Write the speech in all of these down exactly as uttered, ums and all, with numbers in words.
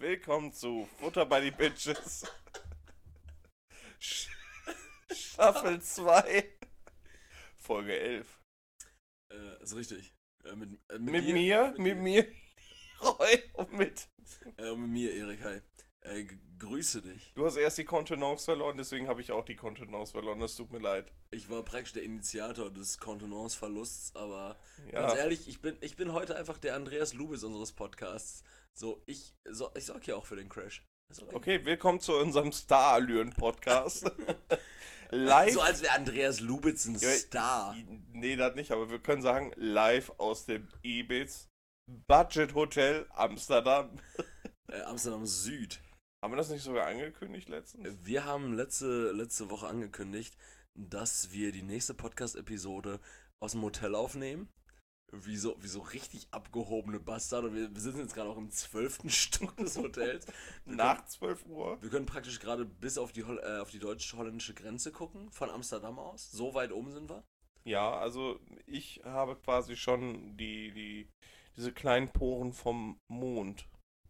Willkommen zu Futter by die Bitches. Staffel zwei, Folge elf. Äh, ist richtig. Äh, mit, äh, mit, mit mir, mit, mit mir, Roy und mit... Äh, mit mir, Erik, hi. Äh, grüße dich. Du hast erst die Kontenance verloren, deswegen habe ich auch die Kontenance verloren, das tut mir leid. Ich war praktisch der Initiator des Kontenance-Verlusts, aber ja. Ganz ehrlich, ich bin, ich bin heute einfach der Andreas Lubitz unseres Podcasts. So, ich, so, ich sorg ja auch für den Crash. Okay. okay, willkommen zu unserem Star-Allüren-Podcast. Live. So als wäre Andreas Lubitz ein Star. Nee, das nicht, aber wir können sagen, live aus dem Ibiza Budget Hotel Amsterdam. Äh, Amsterdam Süd. Haben wir das nicht sogar angekündigt letztens? Wir haben letzte, letzte Woche angekündigt, dass wir die nächste Podcast-Episode aus dem Hotel aufnehmen. Wie so, wie so richtig abgehobene Bastard. Und wir, wir sitzen jetzt gerade auch im zwölften Stock des Hotels. Wir Nach können, zwölf Uhr? Wir können praktisch gerade bis auf die, äh, auf die deutsch-holländische Grenze gucken, von Amsterdam aus. So weit oben sind wir. Ja, also ich habe quasi schon die, die, diese kleinen Poren vom Mond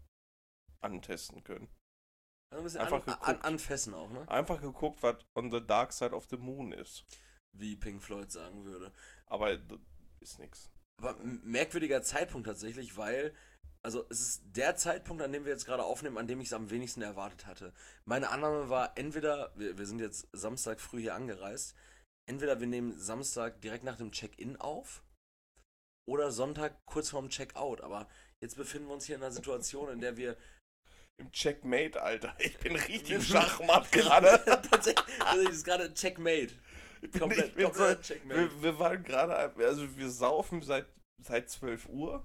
antesten können. Also ein bisschen einfach an, geguckt, an, anfassen auch, ne? Einfach geguckt, was on the dark side of the moon ist. Wie Pink Floyd sagen würde. Aber ist nix. Aber merkwürdiger Zeitpunkt tatsächlich, weil, also es ist der Zeitpunkt, an dem wir jetzt gerade aufnehmen, an dem ich es am wenigsten erwartet hatte. Meine Annahme war entweder, wir, wir sind jetzt Samstag früh hier angereist, entweder wir nehmen Samstag direkt nach dem Check-in auf oder Sonntag kurz vorm Check-out. Aber jetzt befinden wir uns hier in einer Situation, in der wir im Checkmate, Alter. Ich bin richtig Schachmatt gerade. Tatsächlich, also ist gerade Checkmate. Komplett, ich bin komplett so, Checkmate. Wir, wir waren gerade, also wir saufen seit seit zwölf Uhr.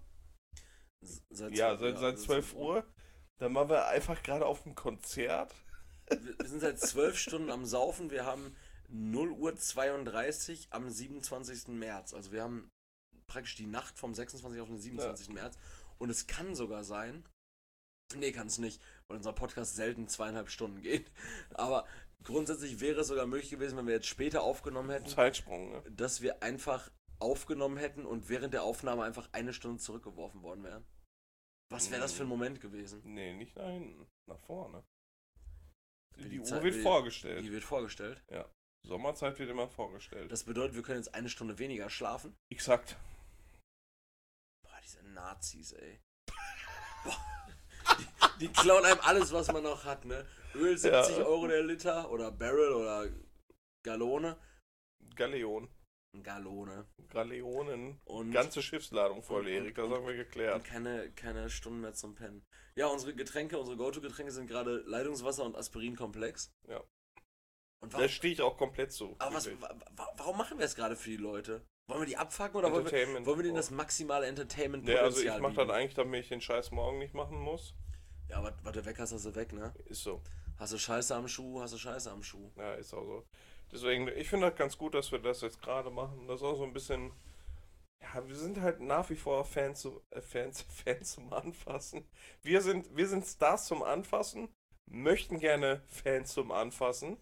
Seit ja, seit, ja, seit zwölf Uhr. Dann waren wir einfach gerade auf dem Konzert. Wir, wir sind seit zwölf Stunden am Saufen. Wir haben null Uhr zweiunddreißig am siebenundzwanzigsten März. Also wir haben praktisch die Nacht vom sechsundzwanzigsten auf den siebenundzwanzigsten Ja. März. Und es kann sogar sein, nee, kann es nicht, weil unser Podcast selten zweieinhalb Stunden geht. Aber grundsätzlich wäre es sogar möglich gewesen, wenn wir jetzt später aufgenommen hätten, Zeitsprung, ne? dass wir einfach aufgenommen hätten und während der Aufnahme einfach eine Stunde zurückgeworfen worden wären. Was wäre das für ein Moment gewesen? Nee, nicht nach hinten, nach vorne. Die, die Uhr Zeit, wird die, vorgestellt. Die wird vorgestellt? Ja. Sommerzeit wird immer vorgestellt. Das bedeutet, wir können jetzt eine Stunde weniger schlafen? Exakt. Boah, diese Nazis, ey. Boah. Die, die klauen einem alles, was man noch hat, ne? Öl siebzig ja. Euro der Liter oder Barrel oder Gallone. Galeon. Gallone. Galeonen. Und ganze Schiffsladung voll, Erik, das haben wir geklärt. Und keine, keine Stunden mehr zum Pennen. Ja, unsere Getränke, unsere Go-To-Getränke sind gerade Leitungswasser und Aspirin-Komplex. Ja. Und warum, da stehe ich auch komplett zu. Aber was, wa, warum machen wir es gerade für die Leute? Wollen wir die abfucken oder wollen wir, wollen wir denen das maximale Entertainment-Potenzial Ja, also ich mach das eigentlich, damit ich den Scheiß morgen nicht machen muss. Ja, was, was du weg hast, hast du weg, ne? Ist so. Hast du Scheiße am Schuh, hast du Scheiße am Schuh. Ja, ist auch so. Deswegen, ich finde das ganz gut, dass wir das jetzt gerade machen. Das ist auch so ein bisschen... Ja, wir sind halt nach wie vor Fans, zu, äh, Fans, Fans zum Anfassen. Wir sind, wir sind Stars zum Anfassen, möchten gerne Fans zum Anfassen.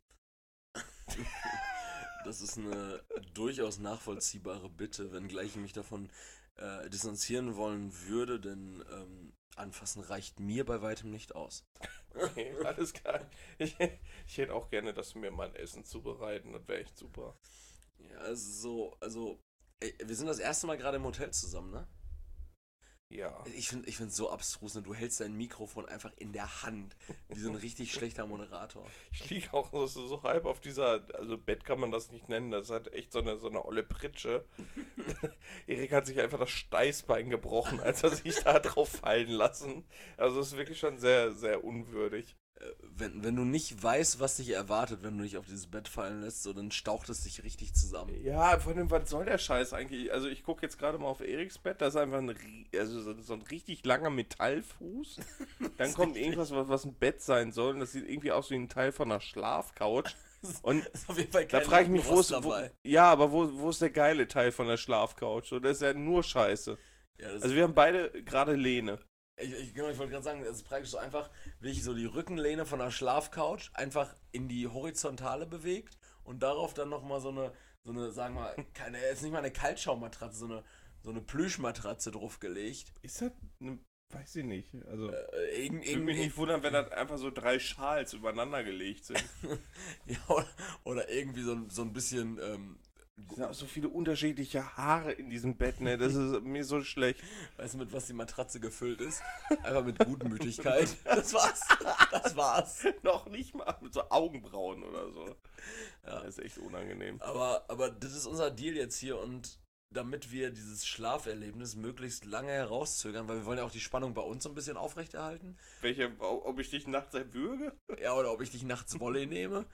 Das ist eine durchaus nachvollziehbare Bitte, wenngleich ich mich davon äh, distanzieren wollen würde, denn ähm, Anfassen reicht mir bei weitem nicht aus. Okay, alles klar. Ich, ich hätte auch gerne, dass wir mein Essen zubereiten, das wäre echt super. Ja, also, also, ey, wir sind das erste Mal gerade im Hotel zusammen, ne? Ja. Ich finde ich find's so abstrus, ne? Du hältst dein Mikrofon einfach in der Hand, wie so ein richtig schlechter Moderator. Ich liege auch so, so halb auf dieser, also Bett kann man das nicht nennen, das hat echt so eine, so eine olle Pritsche. Erik hat sich einfach das Steißbein gebrochen, als er sich da drauf fallen lassen. Also es ist wirklich schon sehr, sehr unwürdig. Wenn, wenn du nicht weißt, was dich erwartet, wenn du dich auf dieses Bett fallen lässt, so, dann staucht es dich richtig zusammen. Ja, vor allem, was soll der Scheiß eigentlich? Also ich gucke jetzt gerade mal auf Eriks Bett, da ist einfach ein, also so, so ein richtig langer Metallfuß. Dann kommt irgendwas, was, was ein Bett sein soll, und das sieht irgendwie aus wie ein Teil von einer Schlafcouch. Und ist auf jeden Fall da frage ich mich, wo ist, wo, ja, aber wo, wo ist der geile Teil von der Schlafcouch? So, das ist ja nur Scheiße. Ja, also wir haben beide gerade Lehne. Ich, ich, genau, ich wollte gerade sagen, es ist praktisch so einfach, wie ich so die Rückenlehne von der Schlafcouch einfach in die Horizontale bewegt und darauf dann nochmal so eine, so eine, sagen wir mal, keine, jetzt nicht mal eine Kaltschaummatratze, so eine, so eine Plüschmatratze draufgelegt. Ist das eine Weiß ich nicht. Also, Äh, irg ich würde mich irgendwie, nicht wundern, wenn das einfach so drei Schals übereinander gelegt sind. ja, oder, oder irgendwie so, ein- so ein bisschen, ähm, Es sind auch so viele unterschiedliche Haare in diesem Bett, ne? Das ist mir so schlecht. weißt du, mit was die Matratze gefüllt ist? Einfach mit Gutmütigkeit. Das war's. Das war's. Noch nicht mal mit so Augenbrauen oder so. Ja. Das ist echt unangenehm. Aber, aber das ist unser Deal jetzt hier und damit wir dieses Schlaferlebnis möglichst lange herauszögern, weil wir wollen ja auch die Spannung bei uns so ein bisschen aufrechterhalten. Welche, ob ich dich nachts erwürge? Ja, oder ob ich dich nachts Volley nehme.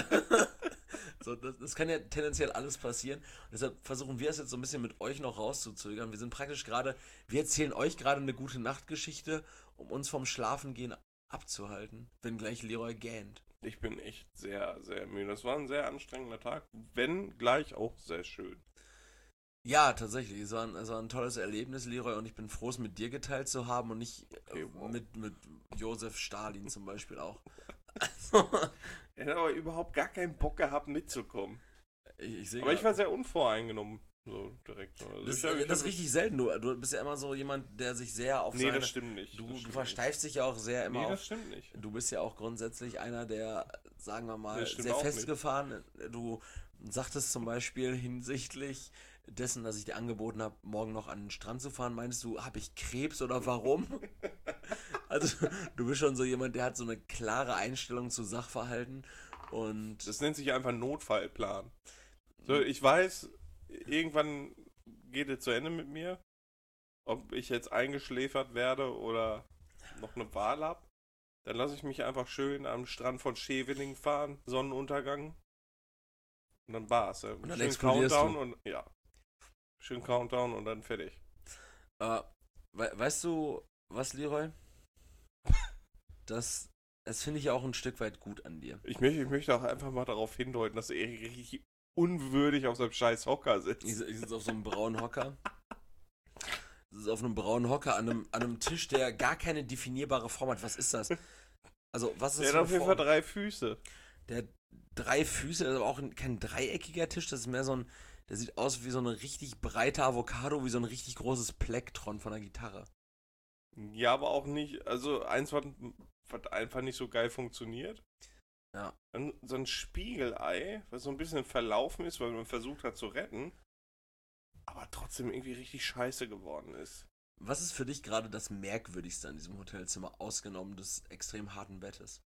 So, das, das kann ja tendenziell alles passieren. Und deshalb versuchen wir es jetzt so ein bisschen mit euch noch rauszuzögern. Wir sind praktisch gerade, wir erzählen euch gerade eine gute Nachtgeschichte, um uns vom Schlafengehen abzuhalten, wenn gleich Leroy gähnt. Ich bin echt sehr, sehr müde. Das war ein sehr anstrengender Tag, wenn gleich auch sehr schön. Ja, tatsächlich. Es war, ein, es war ein tolles Erlebnis, Leroy, und ich bin froh, es mit dir geteilt zu haben und nicht Okay, äh, wow. mit, mit Josef Stalin zum Beispiel auch. Also, Er hat aber überhaupt gar keinen Bock gehabt mitzukommen. ich, ich sehe Aber ich war sehr unvoreingenommen. So direkt. Also das, ich hab- ich das ist hab- richtig selten. Du, du bist ja immer so jemand, der sich sehr auf Nee, seine... das stimmt nicht. Du, das du stimmt versteifst dich ja auch sehr nicht. immer Nee, auf... das stimmt nicht. Du bist ja auch grundsätzlich einer, der, sagen wir mal, Das stimmt sehr auch festgefahren. Du sagtest zum Beispiel hinsichtlich dessen, dass ich dir angeboten habe, morgen noch an den Strand zu fahren, meinst du, habe ich Krebs oder warum? Also, du bist schon so jemand, der hat so eine klare Einstellung zu Sachverhalten und Das nennt sich einfach Notfallplan. So, ich weiß, irgendwann geht es zu Ende mit mir. Ob ich jetzt eingeschläfert werde oder noch eine Wahl habe. Dann lasse ich mich einfach schön am Strand von Scheveningen fahren, Sonnenuntergang. Und dann war's. Ja. Und dann Schön explodierst Countdown du. und ja. Schön Countdown und dann fertig. äh, we weißt du, was, Leroy? Das, das finde ich ja auch ein Stück weit gut an dir. Ich möchte, ich möchte auch einfach mal darauf hindeuten, dass er richtig unwürdig auf seinem scheiß Hocker sitzt. Ich, ich sitze auf so einem braunen Hocker. Das ist auf einem braunen Hocker an einem, an einem Tisch, der gar keine definierbare Form hat. Was ist das? Also, was ist Der das hat auf für jeden eine Fall Form? drei Füße. Der hat drei Füße, das ist aber auch ein, kein dreieckiger Tisch, das ist mehr so ein, der sieht aus wie so eine richtig breite Avocado, wie so ein richtig großes Plektron von einer Gitarre. Ja, aber auch nicht, also eins, was, was einfach nicht so geil funktioniert. Ja. Dann so ein Spiegelei, was so ein bisschen verlaufen ist, weil man versucht hat zu retten, aber trotzdem irgendwie richtig scheiße geworden ist. Was ist für dich gerade das Merkwürdigste an diesem Hotelzimmer, ausgenommen des extrem harten Bettes?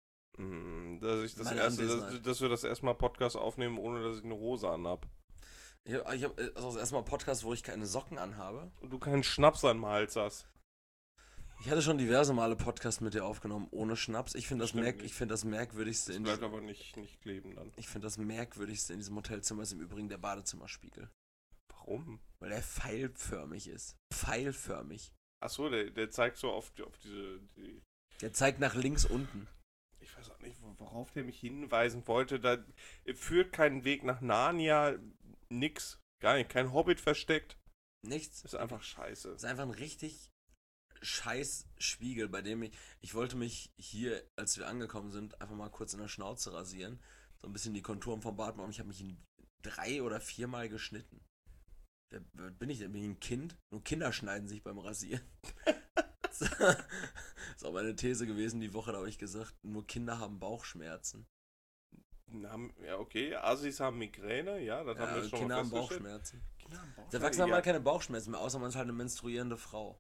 Mm, Dass, ich das Meine erste, dass, Anwesenheit. dass wir das erstmal Podcast aufnehmen, ohne dass ich eine Hose anhab. Ich habe ich hab, also das erste Mal Podcast, wo ich keine Socken anhabe. Und du keinen Schnaps am Hals hast. Ich hatte schon diverse Male Podcasts mit dir aufgenommen ohne Schnaps. Ich finde das, Stimmt merk nicht. ich find das Merkwürdigste Das in bleibt diesem, aber nicht, nicht kleben dann. ich finde das Merkwürdigste in diesem Hotelzimmer ist im Übrigen der Badezimmerspiegel. Warum? Weil der pfeilförmig ist. Pfeilförmig. Achso, der, der zeigt so auf, die- auf diese... Die, Der zeigt nach links unten. ich weiß auch nicht, worauf der mich hinweisen wollte. Da führt keinen Weg nach Narnia, nix. Gar nicht, kein Hobbit versteckt. Nichts. Ist einfach scheiße. Das ist einfach ein richtig scheiß Spiegel, bei dem ich, ich wollte mich hier, als wir angekommen sind, einfach mal kurz in der Schnauze rasieren. So ein bisschen die Konturen vom Bart machen. Ich habe mich in drei oder viermal geschnitten. Wer, wer bin ich denn? Bin ich ein Kind? Nur Kinder schneiden sich beim Rasieren. Das ist auch meine These gewesen die Woche, da habe ich gesagt, nur Kinder haben Bauchschmerzen. Haben, ja, okay, Assis haben Migräne, ja, das haben Ja, wir schon Kinder mal haben festgestellt. Bauchschmerzen. Kinder haben Als Bauchschmerzen. Erwachsener haben ja. halt keine Bauchschmerzen mehr, außer man ist halt eine menstruierende Frau.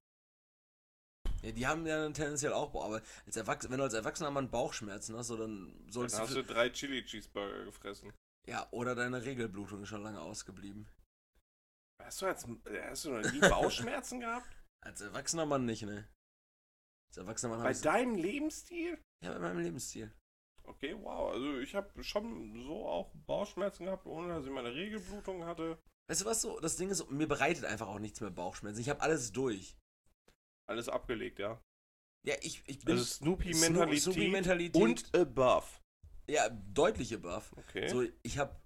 Ja, die haben ja dann tendenziell auch Bauch, aber als Erwachsener, wenn du als Erwachsener mal einen Bauchschmerzen hast, so, dann Dann solltest hast du... du drei Chili-Cheeseburger gefressen. Ja, oder deine Regelblutung ist schon lange ausgeblieben. Hast du, als, hast du noch nie Bauchschmerzen gehabt? Als erwachsener Mann nicht, ne? Als erwachsener Mann Bei habe ich... deinem Lebensstil? Ja, bei meinem Lebensstil. Okay, wow. Also ich habe schon so auch Bauchschmerzen gehabt, ohne dass ich meine Regelblutung hatte. Weißt du was so? Das Ding ist, mir bereitet einfach auch nichts mehr Bauchschmerzen. Ich habe alles durch. Alles abgelegt, ja. Ja, ich, ich bin... Also Snoopy-Mentalität Snoopy-Mentalität. und above. Ja, deutlich above. Okay. So, ich habe...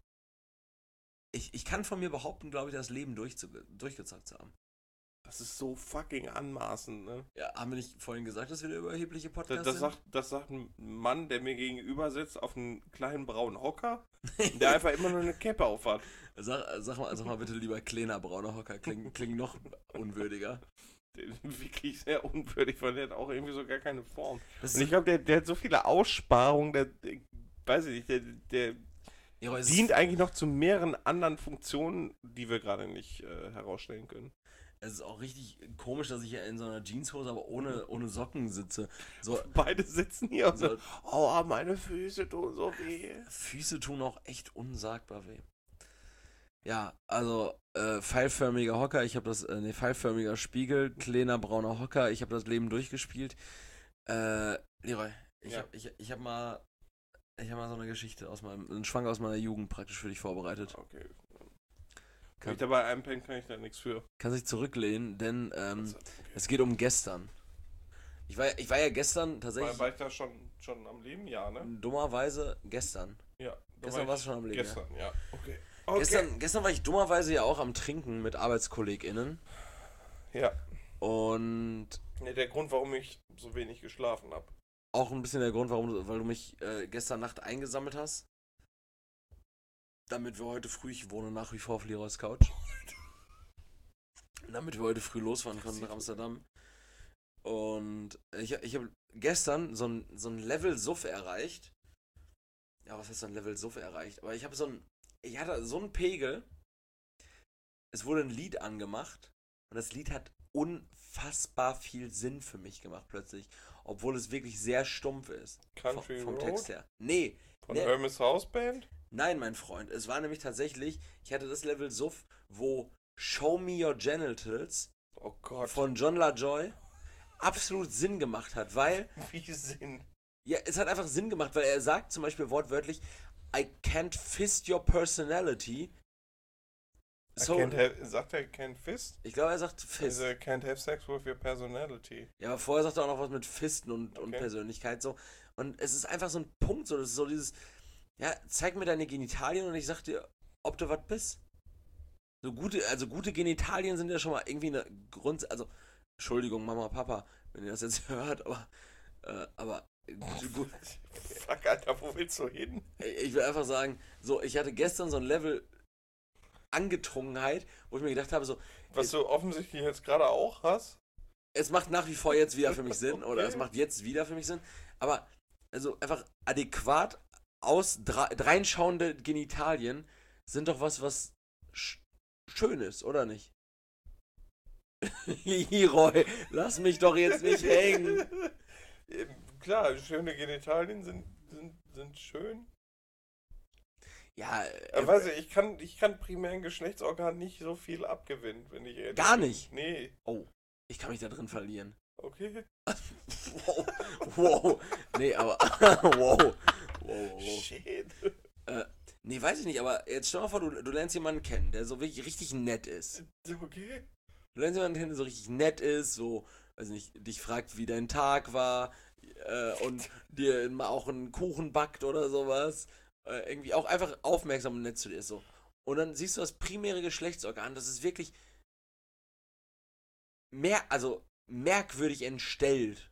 Ich, ich kann von mir behaupten, glaube ich, das Leben durchzu, durchgezockt zu haben. Das ist so fucking anmaßend, ne? Ja, haben wir nicht vorhin gesagt, dass wir der überhebliche Das, Podcast das, sind? sagt, das sagt ein Mann, der mir gegenüber sitzt auf einem kleinen braunen Hocker, der einfach immer nur eine Cappe auf hat. Sag, sag, mal, sag mal bitte lieber kleiner brauner Hocker, klingt kling noch unwürdiger. der ist wirklich sehr unwürdig, weil der hat auch irgendwie so gar keine Form. Das Und ich glaube, der, der hat so viele Aussparungen, der, der weiß ich nicht, der, der ja, es dient ist, eigentlich noch zu mehreren anderen Funktionen, die wir gerade nicht äh, herausstellen können. es ist auch richtig komisch, dass ich hier in so einer Jeanshose, aber ohne, ohne Socken sitze. So, Beide sitzen hier und so so, oh, meine Füße tun so weh. Füße tun auch echt unsagbar weh. Ja, also äh, pfeilförmiger Hocker, ich habe das, äh, nee, pfeilförmiger Spiegel, kleiner brauner Hocker, ich habe das Leben durchgespielt. Äh, Leroy, ich Ja. habe ich, ich hab mal, ich hab mal so eine Geschichte aus meinem, einen Schwank aus meiner Jugend praktisch für dich vorbereitet. Okay. Kann Kann, ich dabei einpennen, kann ich da nichts für. kann sich zurücklehnen, denn ähm, Also, okay. es geht um gestern. Ich war, ich war ja gestern War, tatsächlich, war ich da schon, schon am Leben? Ja, ne? dummerweise gestern. Ja. da Gestern war warst ich- du schon am Leben, ja. Gestern, ja. Okay. okay. Gestern, gestern war ich dummerweise ja auch am Trinken mit ArbeitskollegInnen. Ja. Und Ne, der Grund, warum ich so wenig geschlafen habe. auch ein bisschen der Grund, warum du, weil du mich äh, gestern Nacht eingesammelt hast. Damit wir heute früh, ich wohne nach wie vor auf Leroys Couch. Damit wir heute früh losfahren konnten nach Amsterdam. Und ich, ich habe gestern so ein, so ein Level Suff erreicht. Ja, was heißt so ein Level Suff erreicht? Aber ich habe so ein, ich hatte so einen Pegel. Es wurde ein Lied angemacht. Und das Lied hat unfassbar viel Sinn für mich gemacht plötzlich. Obwohl es wirklich sehr stumpf ist. Country vom, vom Road? Text her. Nee, Von nee. Hermes House Band? Nein, mein Freund. Es war nämlich tatsächlich, ich hatte das Level Suff, wo Show Me Your Genitals Oh Gott. von John LaJoy absolut Sinn gemacht hat, weil, Wie Sinn. ja, es hat einfach Sinn gemacht, weil er sagt zum Beispiel wortwörtlich, I can't fist your personality. So, I can't have, sagt er can't fist? ich glaube, er sagt Fist. Also can't have sex with your personality. Ja, aber vorher sagt er auch noch was mit Fisten und, und Okay. Persönlichkeit so. Und es ist einfach so ein Punkt, so, das ist so dieses, ja, zeig mir deine Genitalien und ich sag dir, ob du was bist. So gute, also gute Genitalien sind ja schon mal irgendwie eine Grund, also, Entschuldigung, Mama, Papa, wenn ihr das jetzt hört, aber, äh, aber, äh, gut, Fuck, Alter, wo willst du hin? ich will einfach sagen, so, ich hatte gestern so ein Level Angetrunkenheit, wo ich mir gedacht habe, so, Was du offensichtlich jetzt gerade auch hast? es macht nach wie vor jetzt wieder für mich Sinn, oder Okay. es macht jetzt wieder für mich Sinn, aber also einfach adäquat aus dreinschauende Genitalien sind doch was, was sch schön ist, oder nicht? Leroy, lass mich doch jetzt nicht hängen. Ähm, Klar, schöne Genitalien sind, sind, sind schön. Ja, Aber äh, weiß ich, ich kann, ich kann primären Geschlechtsorgan nicht so viel abgewinnen, wenn ich ehrlich Gar bin. nicht? Nee. oh, ich kann mich da drin verlieren. Okay. Wow, wow, nee, aber, wow, wow, wow. Shit. Äh, nee, weiß ich nicht, aber jetzt stell mal vor, du, du lernst jemanden kennen, der so wirklich richtig nett ist. Okay. Du lernst jemanden kennen, der so richtig nett ist, so, weiß nicht, dich fragt, wie dein Tag war, äh, und dir mal auch einen Kuchen backt oder sowas. Äh, irgendwie auch einfach aufmerksam und nett zu dir ist, so. Und dann siehst du das primäre Geschlechtsorgan, das ist wirklich mehr, also merkwürdig entstellt.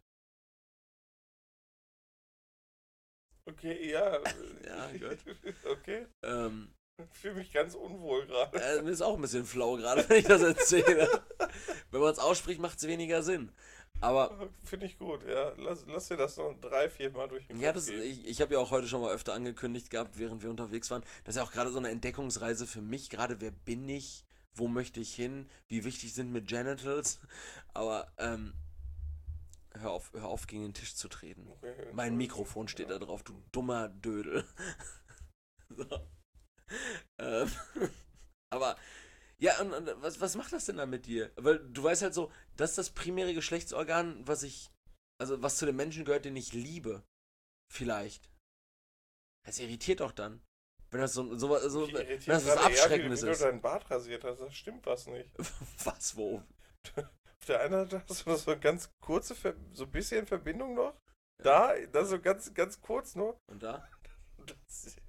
Okay, ja. Ja, gut. Okay. Ähm, Ich fühle mich ganz unwohl gerade. äh, mir ist auch ein bisschen flau gerade, wenn ich das erzähle. Wenn man es ausspricht, macht es weniger Sinn. Aber Finde ich gut, ja. Lass, lass dir das noch drei, vier Mal durch den ja, Kopf das, gehen. ich, ich habe ja auch heute schon mal öfter angekündigt gehabt, während wir unterwegs waren. Das ist ja auch gerade so eine Entdeckungsreise für mich. Gerade, wer bin ich? Wo möchte ich hin? Wie wichtig sind mir Genitals? Aber, ähm, hör auf, hör auf, gegen den Tisch zu treten. Okay, Mein Mikrofon steht da drauf, du dummer Dödel. So. Ähm, aber, ja, und, und was, was macht das denn da mit dir? Weil du weißt halt so, das ist das primäre Geschlechtsorgan, was ich, also was zu den Menschen gehört, den ich liebe. Vielleicht. Das irritiert doch dann. Wenn das so, so, so Mich wenn irritiert das was gerade eher, Abschreckendes wie, wie ist. du deinen Bart rasiert hast, das stimmt was nicht. Was, wo? Auf der einen Seite hast du noch so eine ganz kurze, Ver so ein bisschen Verbindung noch. Da, das so ganz, ganz kurz nur. Und da? Das ist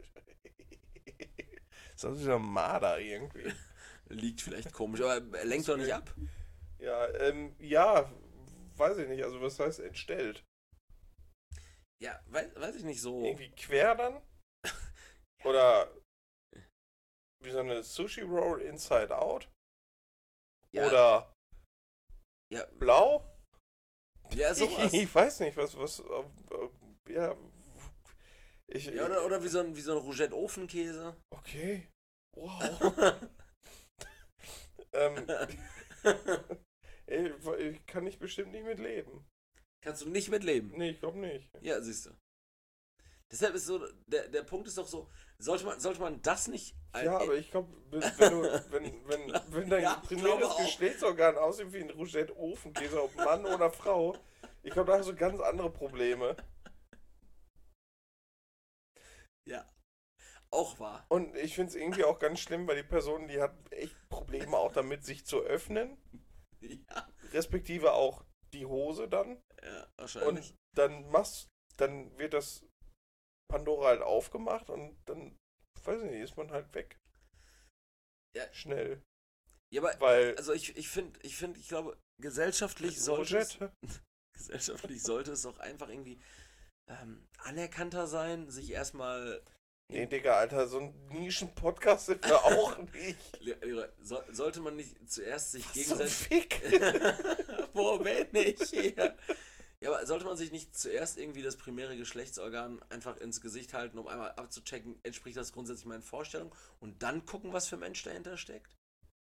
so dieser Marder irgendwie. Liegt vielleicht komisch, aber er lenkt doch nicht ab. Ja, ähm, ja, weiß ich nicht. Also was heißt entstellt? Ja, weiß, weiß ich nicht so. Irgendwie quer dann? Oder wie so eine Sushi Roll Inside Out? Ja, Oder Ja, Blau? ja sowas. Ich, ich weiß nicht, was, was, äh, ja, ich, Ja, oder, oder wie so ein, wie so ein Rougette-Ofenkäse. okay, wow, ähm, ich, ich kann ich bestimmt nicht mit leben. Kannst du nicht mitleben. Nee, ich glaube nicht. Ja, siehst du. Deshalb ist so, der, der Punkt ist doch so, sollte man, sollte man das nicht... Ja, aber ich glaube, wenn, du, wenn, wenn, wenn dein Ja, ich primäres glaube auch. Geschlechtsorgan aussieht wie ein Rougette-Ofenkäse, ob Mann oder Frau, ich glaube, da hast du ganz andere Probleme. Ja, auch wahr. Und ich finde es irgendwie auch ganz schlimm, weil die Person, die hat echt Probleme auch damit, sich zu öffnen. Ja, Respektive auch die Hose dann. ja wahrscheinlich. Und dann machst, dann wird das Pandora halt aufgemacht und dann, weiß ich nicht, ist man halt weg. Ja. Schnell. Ja, aber, Weil, also ich, ich finde, ich finde, ich glaube, gesellschaftlich sollte es, Rougette, gesellschaftlich sollte es auch einfach irgendwie ähm, anerkannter sein, sich erstmal... nee, Digga, Alter, so ein Nischen-Podcast sind wir auch nicht. So, sollte man nicht zuerst sich So ein gegenseitig... Fick. Wo bin ich hier? Ja, aber sollte man sich nicht zuerst irgendwie das primäre Geschlechtsorgan einfach ins Gesicht halten, um einmal abzuchecken, entspricht das grundsätzlich meinen Vorstellungen und dann gucken, was für ein Mensch dahinter steckt?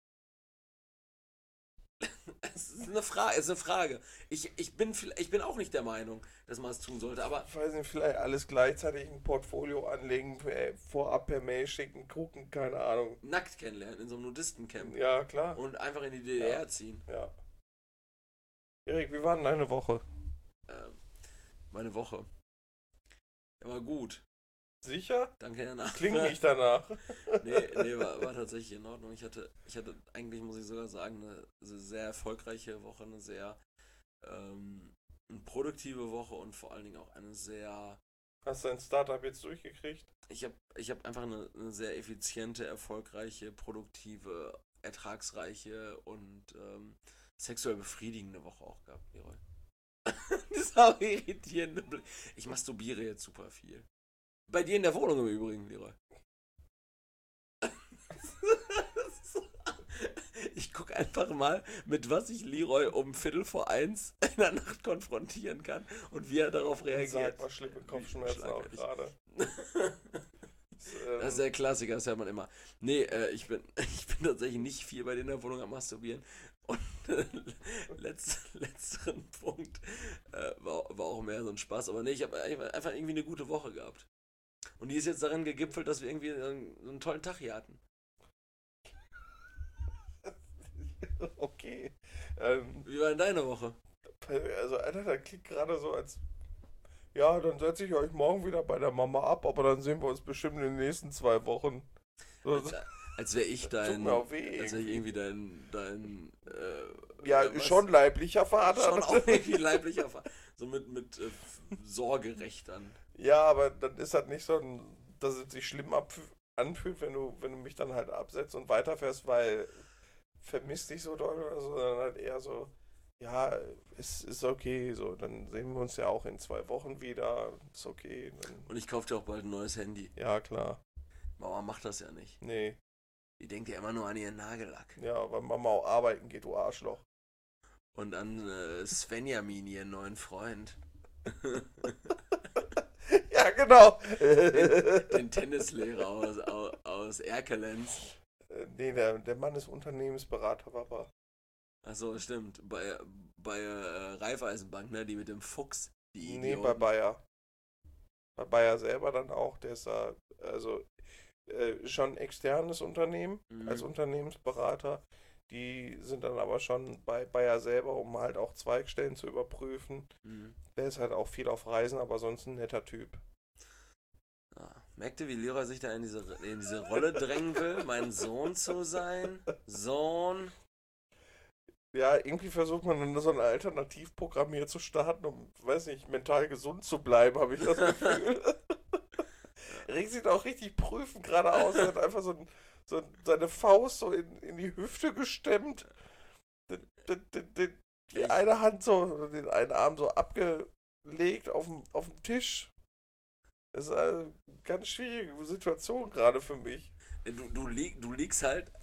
Es ist eine Frage, es ist eine Frage. Ich, ich, bin, ich bin auch nicht der Meinung, dass man es tun sollte, aber Ich weiß nicht, vielleicht alles gleichzeitig ein Portfolio anlegen, äh, vorab per Mail schicken, gucken, keine Ahnung. nackt kennenlernen in so einem Nudistencamp Ja, klar. und einfach in die D D R Ja. ziehen. Ja. Erik, wie war denn deine Woche? Ähm, meine Woche. Ja, war gut. Sicher? Danke der Nachfrage. Klingt nicht danach. Nee, nee war, war tatsächlich in Ordnung. Ich hatte, ich hatte eigentlich, muss ich sogar sagen, eine sehr erfolgreiche Woche, eine sehr ähm, eine produktive Woche und vor allen Dingen auch eine sehr... Hast du dein Startup jetzt durchgekriegt? Ich habe ich hab einfach eine, eine sehr effiziente, erfolgreiche, produktive, ertragsreiche und ähm, sexuell befriedigende Woche auch gehabt, Leroy. Das ist auch irritierende Blick. Ich masturbiere jetzt super viel. Bei dir in der Wohnung im Übrigen, Leroy. Ich gucke einfach mal, mit was ich Leroy um Viertel vor eins in der Nacht konfrontieren kann und wie er darauf reagiert. Sag mal, schlimme Kopfschmerzen auch Schlagartig. gerade. Das ist der Klassiker, das hört man immer. Nee, äh, ich, bin, ich bin tatsächlich nicht viel bei dir in der Wohnung am Masturbieren. Und äh, letz, letzteren Punkt äh, war, war auch mehr so ein Spaß. Aber nee, ich habe einfach irgendwie eine gute Woche gehabt. Und die ist jetzt darin gegipfelt, dass wir irgendwie einen, einen tollen Tag hier hatten. Okay. Ähm, Wie war denn deine Woche? also, Alter, das klingt gerade so, als. Ja, dann setze ich euch morgen wieder bei der Mama ab, aber dann sehen wir uns bestimmt in den nächsten zwei Wochen. So, Als, als wäre ich dein. Tut mir auch weh, als wäre ich irgendwie dein. dein äh, ja, was? schon leiblicher Vater. Schon auch irgendwie leiblicher Vater. So mit, mit äh, Sorgerechtern. Ja, aber dann ist halt nicht so, ein, dass es sich schlimm abf- anfühlt, wenn du, wenn du mich dann halt absetzt und weiterfährst, weil vermisst dich so doll oder so, sondern halt eher so, ja, es ist okay, so, dann sehen wir uns ja auch in zwei Wochen wieder, ist okay. Dann, Und ich kaufe dir auch bald ein neues Handy. ja, klar. Mama macht das ja nicht. Nee, Die denkt ja immer nur an ihren Nagellack. ja, weil Mama auch arbeiten geht, du Arschloch. Und an äh, Svenjamin, ihren neuen Freund. Ja, genau. Den, den Tennislehrer aus, aus, aus Erkelenz. Äh, nee, der, der Mann ist Unternehmensberater, Papa. Achso, stimmt. Bei, bei äh, Raiffeisenbank, ne? Die mit dem Fuchs. Die Nee, Idioten. bei Bayer. Bei Bayer selber dann auch, der ist da, also äh, schon ein externes Unternehmen Mhm. als Unternehmensberater. Die sind dann aber schon bei Bayer selber, um halt auch Zweigstellen zu überprüfen. Mhm. Der ist halt auch viel auf Reisen, aber sonst ein netter Typ. Ja. Merkt ihr, wie Leroy sich da in diese, in diese Rolle drängen will, mein Sohn zu sein? Sohn. Ja, irgendwie versucht man dann so ein Alternativprogramm hier zu starten, um, weiß nicht, mental gesund zu bleiben, habe ich das Gefühl. Rick sieht auch richtig prüfend gerade aus. Er hat einfach so, ein, so seine Faust so in, in die Hüfte gestemmt. Den, den, den, den, die Ich- eine Hand so, den einen Arm so abgelegt auf dem, auf dem Tisch. Das ist eine ganz schwierige Situation gerade für mich. Du, du, lieg, du liegst halt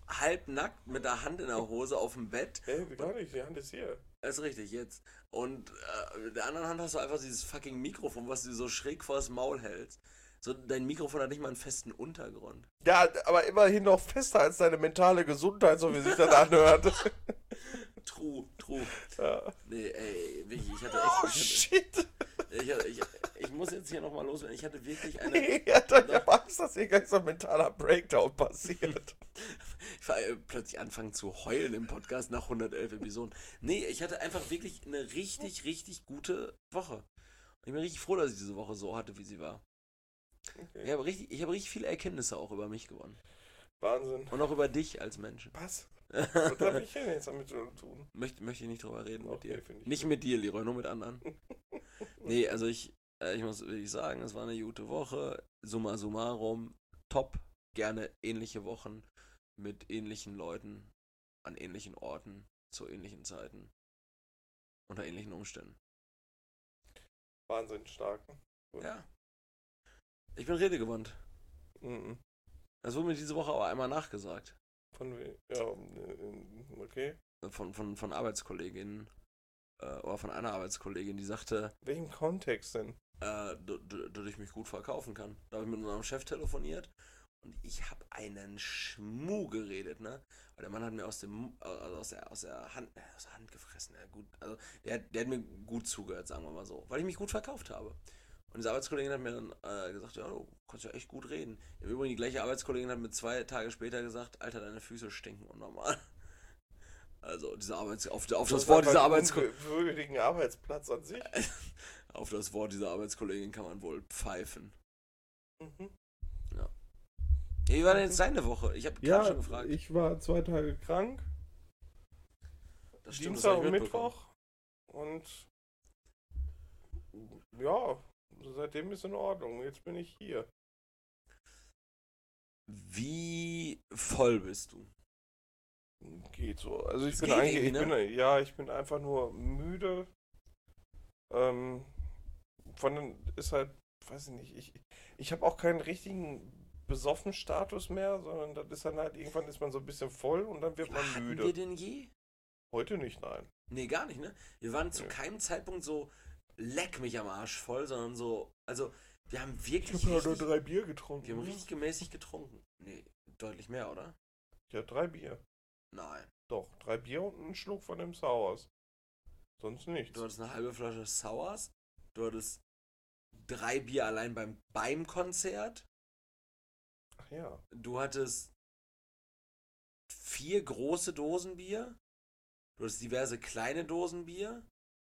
halbnackt mit der Hand in der Hose auf dem Bett. Hey, gar nicht, die Hand ist hier. Das ist richtig, jetzt. Und äh, mit der anderen Hand hast du einfach dieses fucking Mikrofon, was du so schräg vors Maul hältst. So, dein Mikrofon hat nicht mal einen festen Untergrund. Ja, aber immerhin noch fester als deine mentale Gesundheit, so wie sich das anhört. True, true. Ja. Nee, ey, wirklich, ich hatte echt... Oh, ich, shit. hatte, ich, hatte, ich, ich muss jetzt hier nochmal loswerden. Ich hatte wirklich eine... Nee, ich hab Angst, dass hier gleich so ein mentaler Breakdown passiert. Ich war äh, plötzlich anfangen zu heulen im Podcast nach hundertelf Episoden. Nee, ich hatte einfach wirklich eine richtig, richtig gute Woche. Und ich bin richtig froh, dass ich diese Woche so hatte, wie sie war. Okay. Ich habe richtig, ich habe richtig viele Erkenntnisse auch über mich gewonnen. Wahnsinn. Und auch über dich als Mensch. Was? Was habe ich denn jetzt damit zu tun? Möchte, möchte ich nicht drüber reden mit Okay, dir. finde ich Nicht gut. mit dir, Leroy, nur mit anderen. Nee, also ich, äh, ich muss wirklich sagen, es war eine gute Woche. Summa summarum, top. Gerne ähnliche Wochen mit ähnlichen Leuten, an ähnlichen Orten, zu ähnlichen Zeiten, unter ähnlichen Umständen. Wahnsinn stark. Gut. Ja. Ich bin redegewandt. Mhm. Das wurde mir diese Woche aber einmal nachgesagt. Von we- ja, äh, okay. Von, von, von Arbeitskolleginnen. Äh, oder von einer Arbeitskollegin, die sagte, Welchen Kontext denn? äh, d- d- dass ich mich gut verkaufen kann. Da habe ich mit unserem Chef telefoniert und ich habe einen Schmuh geredet, ne? Weil der Mann hat mir aus dem also aus der aus der Hand aus der Hand gefressen, ja, gut. Also der, der hat mir gut zugehört, sagen wir mal so, weil ich mich gut verkauft habe. Und diese Arbeitskollegin hat mir dann äh, gesagt, ja, du kannst ja echt gut reden. Im Übrigen die gleiche Arbeitskollegin hat mir zwei Tage später gesagt, Alter, deine Füße stinken unnormal. Also diese Arbeits auf, auf das Wort dieser Arbeitskollegin Arbeitskollegin. Arbeitsplatz an sich. auf das Wort dieser Arbeitskollegin kann man wohl pfeifen. Mhm. Wie war denn jetzt deine Woche? Ich habe gerade Ja, schon gefragt. ich war zwei Tage krank. Das stimmt, das Dienstag hab ich und mitbekommen. Mittwoch. Und ja, seitdem ist in Ordnung. Jetzt bin ich hier. Wie voll bist du? Geht so. Also ich Es bin geht eigentlich, ich irgendwie, ne? bin, ja, ich bin einfach nur müde. Ähm, von den ist halt, weiß ich nicht, ich, ich habe auch keinen richtigen besoffen Status mehr, sondern das ist dann halt, irgendwann ist man so ein bisschen voll und dann wird man Hatten müde. wir den je? Heute nicht, nein. Nee, gar nicht, ne? Wir waren zu Nee. keinem Zeitpunkt so leck mich am Arsch voll, sondern so, also wir haben Ich wirklich habe ja nur richtig, drei Bier getrunken. wir haben richtig gemäßigt getrunken. Nee, deutlich mehr, oder? Ja, drei Bier. Nein. Doch, drei Bier und einen Schluck von dem Sours. Sonst nichts. Du hattest eine halbe Flasche Sours, du hattest drei Bier allein beim, beim Konzert, Ach ja. du hattest vier große Dosen Bier, du hattest diverse kleine Dosen Bier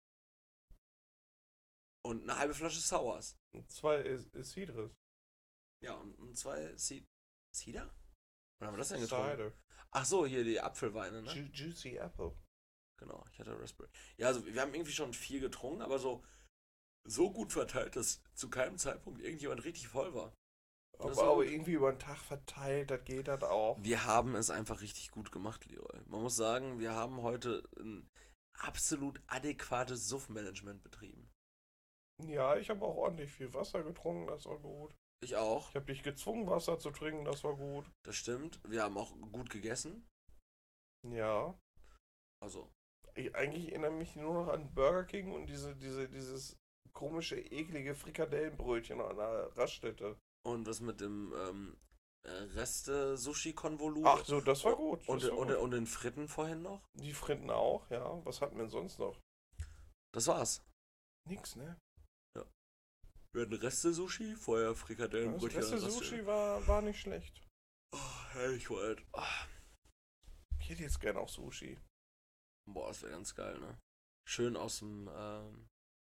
und eine halbe Flasche Sours. Und zwei ist, ist Cidres. Ja, und, und zwei C- Cider? Wann haben wir das denn getrunken? Cider. Ach so, hier die Apfelweine, ne? Ju Juicy Apple. Genau, ich hatte Raspberry. Ja, also wir haben irgendwie schon viel getrunken, aber so, so gut verteilt, dass zu keinem Zeitpunkt irgendjemand richtig voll war. Das Aber, war aber gut. irgendwie über den Tag verteilt, das geht dann auch. Wir haben es einfach richtig gut gemacht, Leroy. Man muss sagen, wir haben heute ein absolut adäquates Suffmanagement betrieben. Ja, ich habe auch ordentlich viel Wasser getrunken, das war gut. Ich auch, Ich habe dich gezwungen, Wasser zu trinken, das war gut. das stimmt. Wir haben auch gut gegessen. Ja. Also, Ich, eigentlich erinnere mich nur noch an Burger King und diese, diese, dieses komische, eklige Frikadellenbrötchen an der Raststätte. und was mit dem ähm, äh, Reste-Sushi-Konvolut. Ach so, das war gut. Das Und, war und, gut. und den Fritten vorhin noch? Die Fritten auch, ja. Was hatten wir denn sonst noch? Das war's. Nix, ne? Wir hatten Reste-Sushi, vorher Das Frikadellenbrötchen. beste an der Sushi Raststätte. war, war nicht schlecht. Oh, herrlich, Wald. Oh, Ich hätte jetzt gerne auch Sushi. boah, das wäre ganz geil, ne? Schön aus dem, ähm,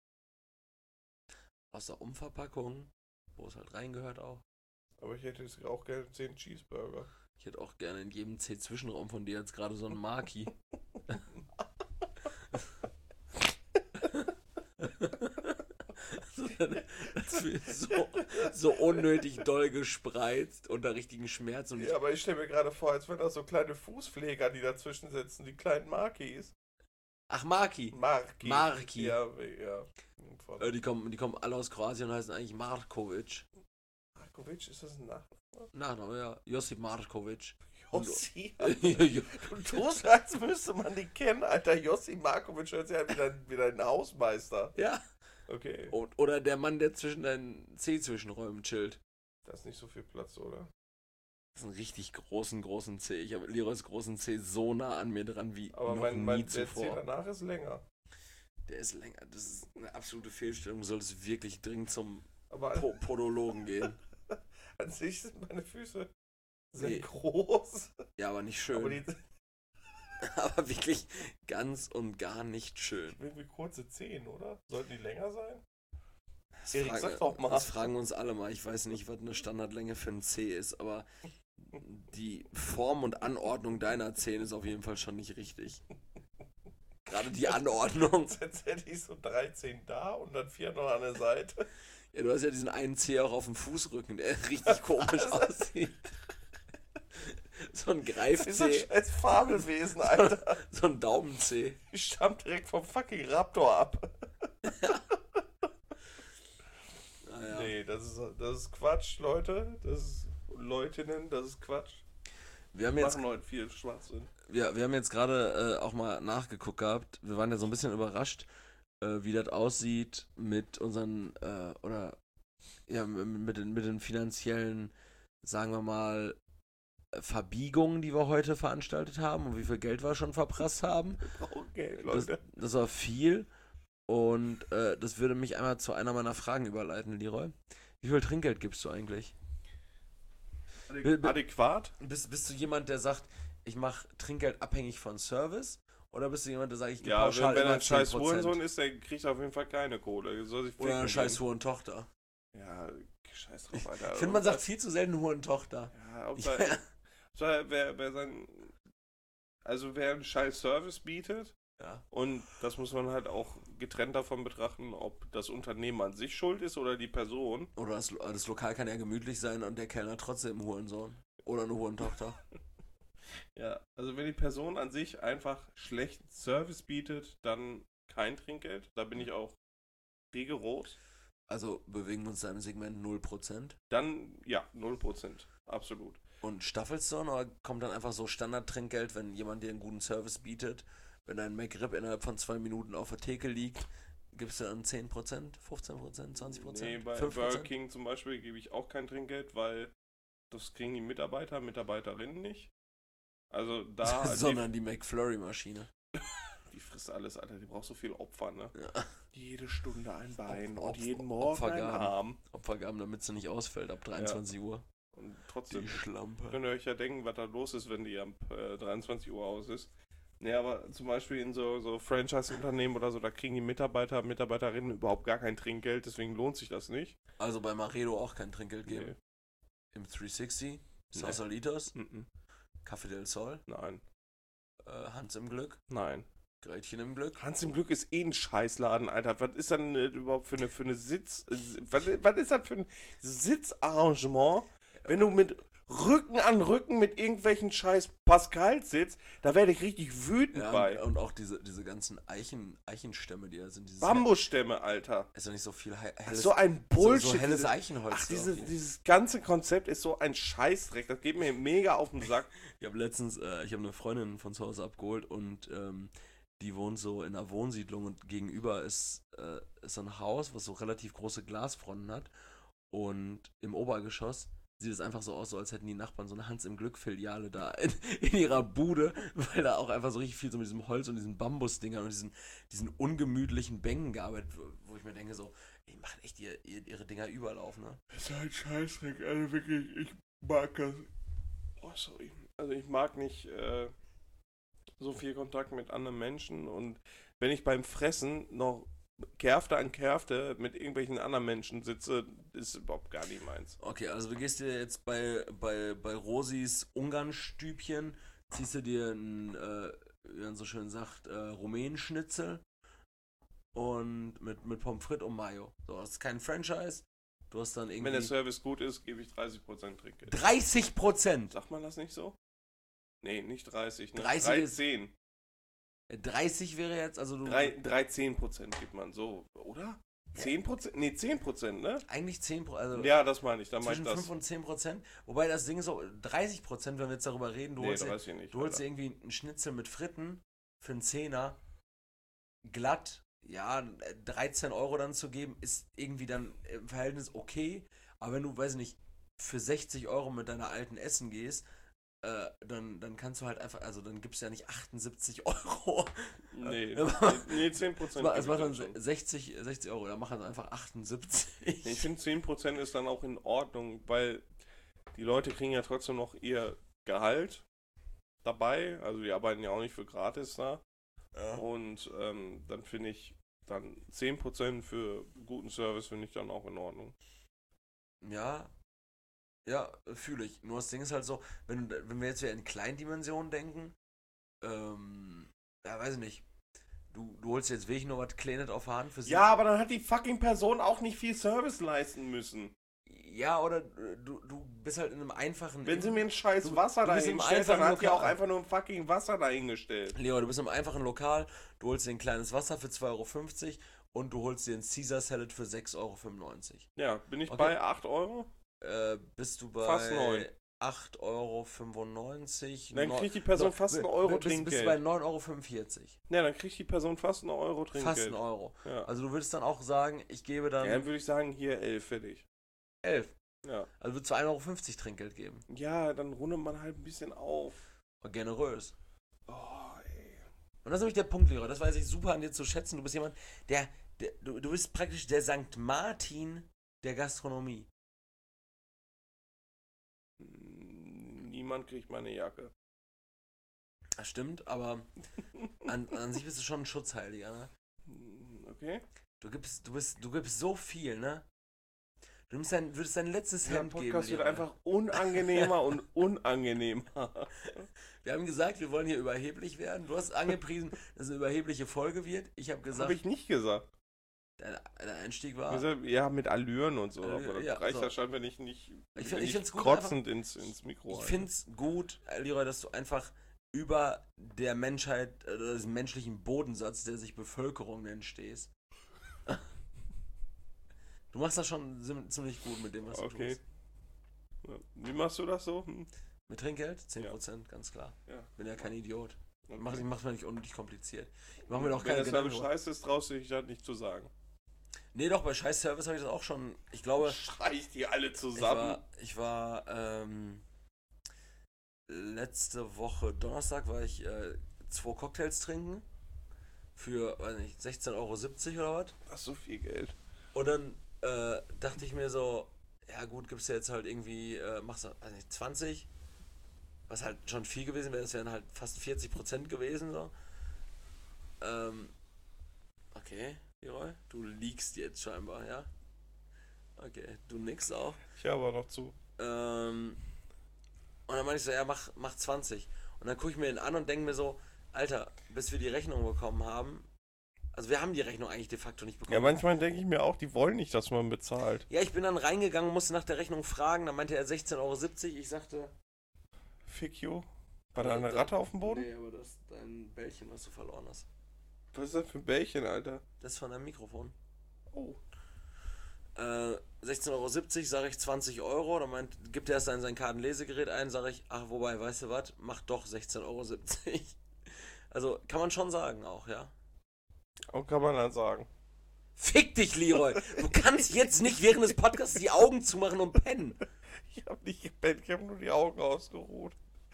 aus der Umverpackung, wo es halt reingehört auch. Aber ich hätte jetzt auch gerne zehn Cheeseburger. Ich hätte auch gerne in jedem C-Zwischenraum von dir jetzt gerade so einen Maki. Das wird so, so unnötig doll gespreizt unter richtigen Schmerz und Ja, aber ich stelle mir gerade vor, als wenn da so kleine Fußpfleger, die dazwischen sitzen, die kleinen Markis. Ach, Maki. Marki. Marki. Ja, ja. Äh, die, kommen, die kommen alle aus Kroatien und heißen eigentlich Markovic. Markovic, ist das ein Nachname? Nachname, ja. Josip Markovic. Jossi? Du tust, als müsste man die kennen, Alter. Jossi Markovic hört sich ja wieder, wieder ein Hausmeister. Ja. Okay. Und, oder der Mann, der zwischen deinen C-Zwischenräumen chillt. Da ist nicht so viel Platz, oder? Das ist ein richtig großen, großen C. Ich habe Leroys großen C so nah an mir dran wie Aber noch mein, nie mein der C zuvor. danach ist länger. Der ist länger. Das ist eine absolute Fehlstellung. Du solltest wirklich dringend zum Aber po Podologen gehen. an sich sind meine Füße sehr Nee. groß. Ja, aber nicht Aber schön. die Aber wirklich ganz und gar nicht schön. irgendwie kurze Zehen, oder? Sollten die länger sein? Das, Erik, fragen, sag doch mal. das fragen wir uns alle mal. Ich weiß nicht, was eine Standardlänge für ein C ist, aber die Form und Anordnung deiner Zähne ist auf jeden Fall schon nicht richtig. Gerade die Anordnung. Jetzt hätte ich so dreizehn da und dann vier noch an der Seite. Ja, du hast ja diesen einen Zeh auch auf dem Fußrücken, der richtig komisch aussieht. So ein Das ist ein Greifzeh, scheiß Fabelwesen, Alter. so ein Daumenzeh. Ich stamm direkt vom fucking Raptor ab. Naja. Nee, das ist, das ist Quatsch, Leute. Das ist Leutinnen, das ist Quatsch. Wir haben Wir jetzt, machen heute viel Schwachsinn. wir, wir haben jetzt gerade äh, auch mal nachgeguckt gehabt. Wir waren ja so ein bisschen überrascht, äh, wie das aussieht mit unseren, äh, oder ja, mit, mit, den, mit den finanziellen, sagen wir mal, äh, Verbiegungen, die wir heute veranstaltet haben und wie viel Geld wir schon verprasst haben. Wir brauchen Geld, Das, Leute. das war viel und äh, das würde mich einmal zu einer meiner Fragen überleiten, Leroy. Wie viel Trinkgeld gibst du eigentlich? Adäqu- Adäquat? Bist, bist du jemand, der sagt, ich mache Trinkgeld abhängig von Service? Oder bist du jemand, der sagt, ich gebe Ja, pauschal wenn, wenn er immer ein scheiß zehn Prozent? Hurensohn ist, der kriegt auf jeden Fall keine Kohle. Der soll sich Oder eine ficken scheiß gehen. Hurentochter? Ja, scheiß drauf, Alter. Ich finde, man sagt viel zu selten Hurentochter. Ja, ob da, ja. wer, wer sein. Also, wer einen scheiß Service bietet, Ja. und das muss man halt auch getrennt davon betrachten, ob das Unternehmen an sich schuld ist oder die Person. Oder das, das Lokal kann ja gemütlich sein und der Kellner trotzdem ein Hurensohn. Oder eine Hurentochter. Ja, also wenn die Person an sich einfach schlechten Service bietet, dann kein Trinkgeld. Da bin ich auch rigoros. Also bewegen wir uns da im Segment null Prozent. Dann, ja, null Prozent. Absolut. Und staffelst du oder kommt dann einfach so Standardtrinkgeld, wenn jemand dir einen guten Service bietet? Wenn dein McRib innerhalb von zwei Minuten auf der Theke liegt, gibst du dann zehn Prozent, fünfzehn Prozent, zwanzig Prozent, Nee, bei fünf Burger Prozent? King zum Beispiel gebe ich auch kein Trinkgeld, weil das kriegen die Mitarbeiter, Mitarbeiterinnen nicht. Also da... Sondern die McFlurry-Maschine. Die, die frisst alles, Alter. Die braucht so viel Opfer, ne? Ja. Jede Stunde ein Bein Opfer- und jeden Morgen ein Opfergaben. Arm. Opfergaben, damit sie nicht ausfällt ab dreiundzwanzig Uhr. Und trotzdem... Die Schlampe. Könnt ihr euch ja denken, was da los ist, wenn die ab äh, dreiundzwanzig Uhr aus ist. Nee, aber zum Beispiel in so, so Franchise-Unternehmen oder so, da kriegen die Mitarbeiter, Mitarbeiterinnen überhaupt gar kein Trinkgeld, deswegen lohnt sich das nicht. Also bei Maredo auch kein Trinkgeld geben. Nee. Im dreihundertsechzig, Nee. Sausalitos, Mhm. Café del Sol, Nein, äh, Hans im Glück, nein. Gretchen im Glück. Hans im Glück ist eh ein Scheißladen, Alter. Was ist dann äh, überhaupt für eine, für eine Sitz... äh, Was, was ist das für ein Sitzarrangement, wenn du mit Rücken an Rücken mit irgendwelchen scheiß Pascals sitzt? Da werde ich richtig wütend Ja, bei. und, und auch diese, diese ganzen Eichen, Eichenstämme, die da sind. Dieses Bambusstämme, Alter. Ist ja nicht so viel he helles, So ein so, Bullshit. so helles diese- Eichenholz. Ach, da diese, irgendwie. dieses ganze Konzept ist so ein Scheißdreck. Das geht mir mega auf den Sack. Ich habe letztens, äh, ich habe eine Freundin von zu Hause abgeholt und ähm, die wohnt so in einer Wohnsiedlung und gegenüber ist, äh, ist so ein Haus, was so relativ große Glasfronten hat und im Obergeschoss sieht es einfach so aus, so als hätten die Nachbarn so eine Hans im Glück Filiale da in, in ihrer Bude, weil da auch einfach so richtig viel so mit diesem Holz und diesen Bambusdingern und diesen, diesen ungemütlichen Bänken gearbeitet, wo, wo ich mir denke so, die machen echt ihr, ihr, ihre Dinger überall auf, ne? Das ist ein Scheißdreck, also wirklich, ich mag das. Oh, sorry. Also ich mag nicht äh, so viel Kontakt mit anderen Menschen und wenn ich beim Fressen noch Kärfte an Kärfte mit irgendwelchen anderen Menschen sitze, ist überhaupt gar nicht meins. Okay, also du gehst dir jetzt bei, bei, bei Rosis Ungarnstübchen, ziehst du dir ein, äh, wie man so schön sagt, äh, Rumänenschnitzel und mit, mit Pommes frites und Mayo. So, das ist kein Franchise. Du hast dann Wenn irgendwie der Service gut ist, gebe ich dreißig Prozent Trinkgeld. dreißig Prozent! Sagt man das nicht so? Nee, nicht dreißig, ne? dreißig ist- dreizehn. dreißig wäre jetzt, also du... Drei- dreizehn Prozent gibt man so, oder? zehn Prozent? Nee, zehn Prozent, ne? Eigentlich zehn Prozent. Also Ja, das meine ich, dann meine ich zwischen das. fünf und zehn Prozent. Wobei das Ding ist so dreißig Prozent, wenn wir jetzt darüber reden. Du Nee, holst, dir, dreißig nicht, du holst dir Alter. irgendwie einen Schnitzel mit Fritten für einen Zehner. Glatt, ja, dreizehn Euro dann zu geben, ist irgendwie dann im Verhältnis okay. Aber wenn du, weiß ich nicht, für sechzig Euro mit deiner alten essen gehst, äh, dann, dann kannst du halt einfach, also dann gibst du ja nicht achtundsiebzig Euro. Nee, Ja, nee, zehn Prozent. es macht dann sechzig, sechzig Euro, dann machen sie einfach achtundsiebzig. Ich finde zehn Prozent ist dann auch in Ordnung, weil die Leute kriegen ja trotzdem noch ihr Gehalt dabei. Also die arbeiten ja auch nicht für gratis da. Ja. Und ähm, dann finde ich dann zehn Prozent für guten Service finde ich dann auch in Ordnung. Ja, ja, fühle ich. Nur das Ding ist halt so, wenn, wenn wir jetzt wieder in Kleindimensionen denken, ähm, ja, weiß ich nicht. Du, du holst jetzt wirklich nur was Kleines auf der Hand für sie. Ja, aber dann hat die fucking Person auch nicht viel Service leisten müssen. Ja, oder du, du bist halt in einem einfachen... Wenn sie mir ein scheiß Du- Wasser du bist im dahinstellt, dann einfachen hat die auch Lokal. einfach nur ein fucking Wasser dahingestellt. Leo, du bist im einfachen Lokal, du holst dir ein kleines Wasser für zwei Euro fünfzig und du holst dir ein Caesar Salad für sechs Euro fünfundneunzig. Ja, bin ich Okay. bei acht Euro? Äh, bist du bei Fast neun. acht Euro fünfundneunzig. Dann neun- kriegt die Person neun- fast einen bist- Euro bist, bist du bei Trinkgeld. neun Euro fünfundvierzig. Ja, dann kriegt die Person fast einen Euro Trinkgeld. Fast ein Euro. Ja. Also du würdest dann auch sagen, ich gebe dann Ja, dann würde ich sagen, hier elf fertig. elf. Ja. Also würdest du ein Euro fünfzig Trinkgeld geben. Ja, dann rundet man halt ein bisschen auf. War generös. Oh, ey. Und das ist nämlich der Punkt, Lehrer. Das weiß ich super an dir zu schätzen. Du bist jemand, der, der du, du bist praktisch der Sankt Martin der Gastronomie. Niemand kriegt meine Jacke. Das stimmt, aber an, an sich bist du schon ein Schutzheiliger, ne? Okay. Du gibst, du bist, du gibst so viel, ne? Du nimmst dein, würdest dein letztes Der Hemd geben. Podcast wird Lehrer. einfach unangenehmer und unangenehmer. Wir haben gesagt, wir wollen hier überheblich werden. Du hast angepriesen, dass es eine überhebliche Folge wird. Ich habe gesagt, Habe ich nicht gesagt. der, der Einstieg war. Gesagt, ja, mit Allüren und so. Allüren, aber das ja, reicht so. ja scheinbar nicht, nicht, Ich find- ich nicht find's gut, kotzend ins, ins Mikro. Ich halten. finde es gut, Leroy, dass du einfach über der Menschheit, äh, diesem menschlichen Bodensatz, der sich Bevölkerung nennt, stehst. Du machst das schon sim- ziemlich gut mit dem, was du Okay. tust. Ja. Wie machst du das so? Hm? Mit Trinkgeld? zehn Prozent, ganz klar. Ja. Bin ja kein Idiot. Okay. Mach, ich mach's mir nicht unnötig kompliziert. Ich mach mir doch Wenn keine das Gedanken. Service drüber. scheiße ist, traust du dich das nicht zu sagen. Nee, doch, bei Scheiß Service habe ich das auch schon. Ich glaube, Schrei ich die alle ich zusammen. war, ich war ähm, letzte Woche Donnerstag war ich äh, zwei Cocktails trinken. Für, weiß nicht, sechzehn Euro siebzig oder was. Das ist so viel Geld. Und dann äh, dachte ich mir so, ja gut, gibst du jetzt halt irgendwie, äh, machst du, weiß nicht, zwanzig, was halt schon viel gewesen wäre, das wären halt fast vierzig Prozent gewesen, so. Ähm, okay, Leroy, du liegst jetzt scheinbar, ja? Okay, du nix auch. Ich habe aber noch zu. Ähm, und dann meinte ich so, ja, mach, mach zwanzig. Und dann gucke ich mir den an und denke mir so, Alter, bis wir die Rechnung bekommen haben, also wir haben die Rechnung eigentlich de facto nicht bekommen. Ja, manchmal denke ich mir auch, die wollen nicht, dass man bezahlt. Ja, ich bin dann reingegangen, musste nach der Rechnung fragen, dann meinte er sechzehn Euro siebzig, ich sagte... Fick you. War da eine Ratte auf dem Boden? Nee, aber das ist dein Bällchen, was du verloren hast. Was ist das für ein Bällchen, Alter? Das ist von deinem Mikrofon. Oh. Äh, sechzehn Euro siebzig, sage ich zwanzig Euro, dann meint, gibt er erst dann sein Kartenlesegerät ein, sage ich, ach, wobei, weißt du was, mach doch sechzehn Euro siebzig. Also, kann man schon sagen auch, ja. Und kann man dann sagen. Fick dich, Leroy! Du kannst jetzt nicht während des Podcasts die Augen zumachen und pennen. Ich hab nicht gepennt, ich hab nur die Augen ausgeruht.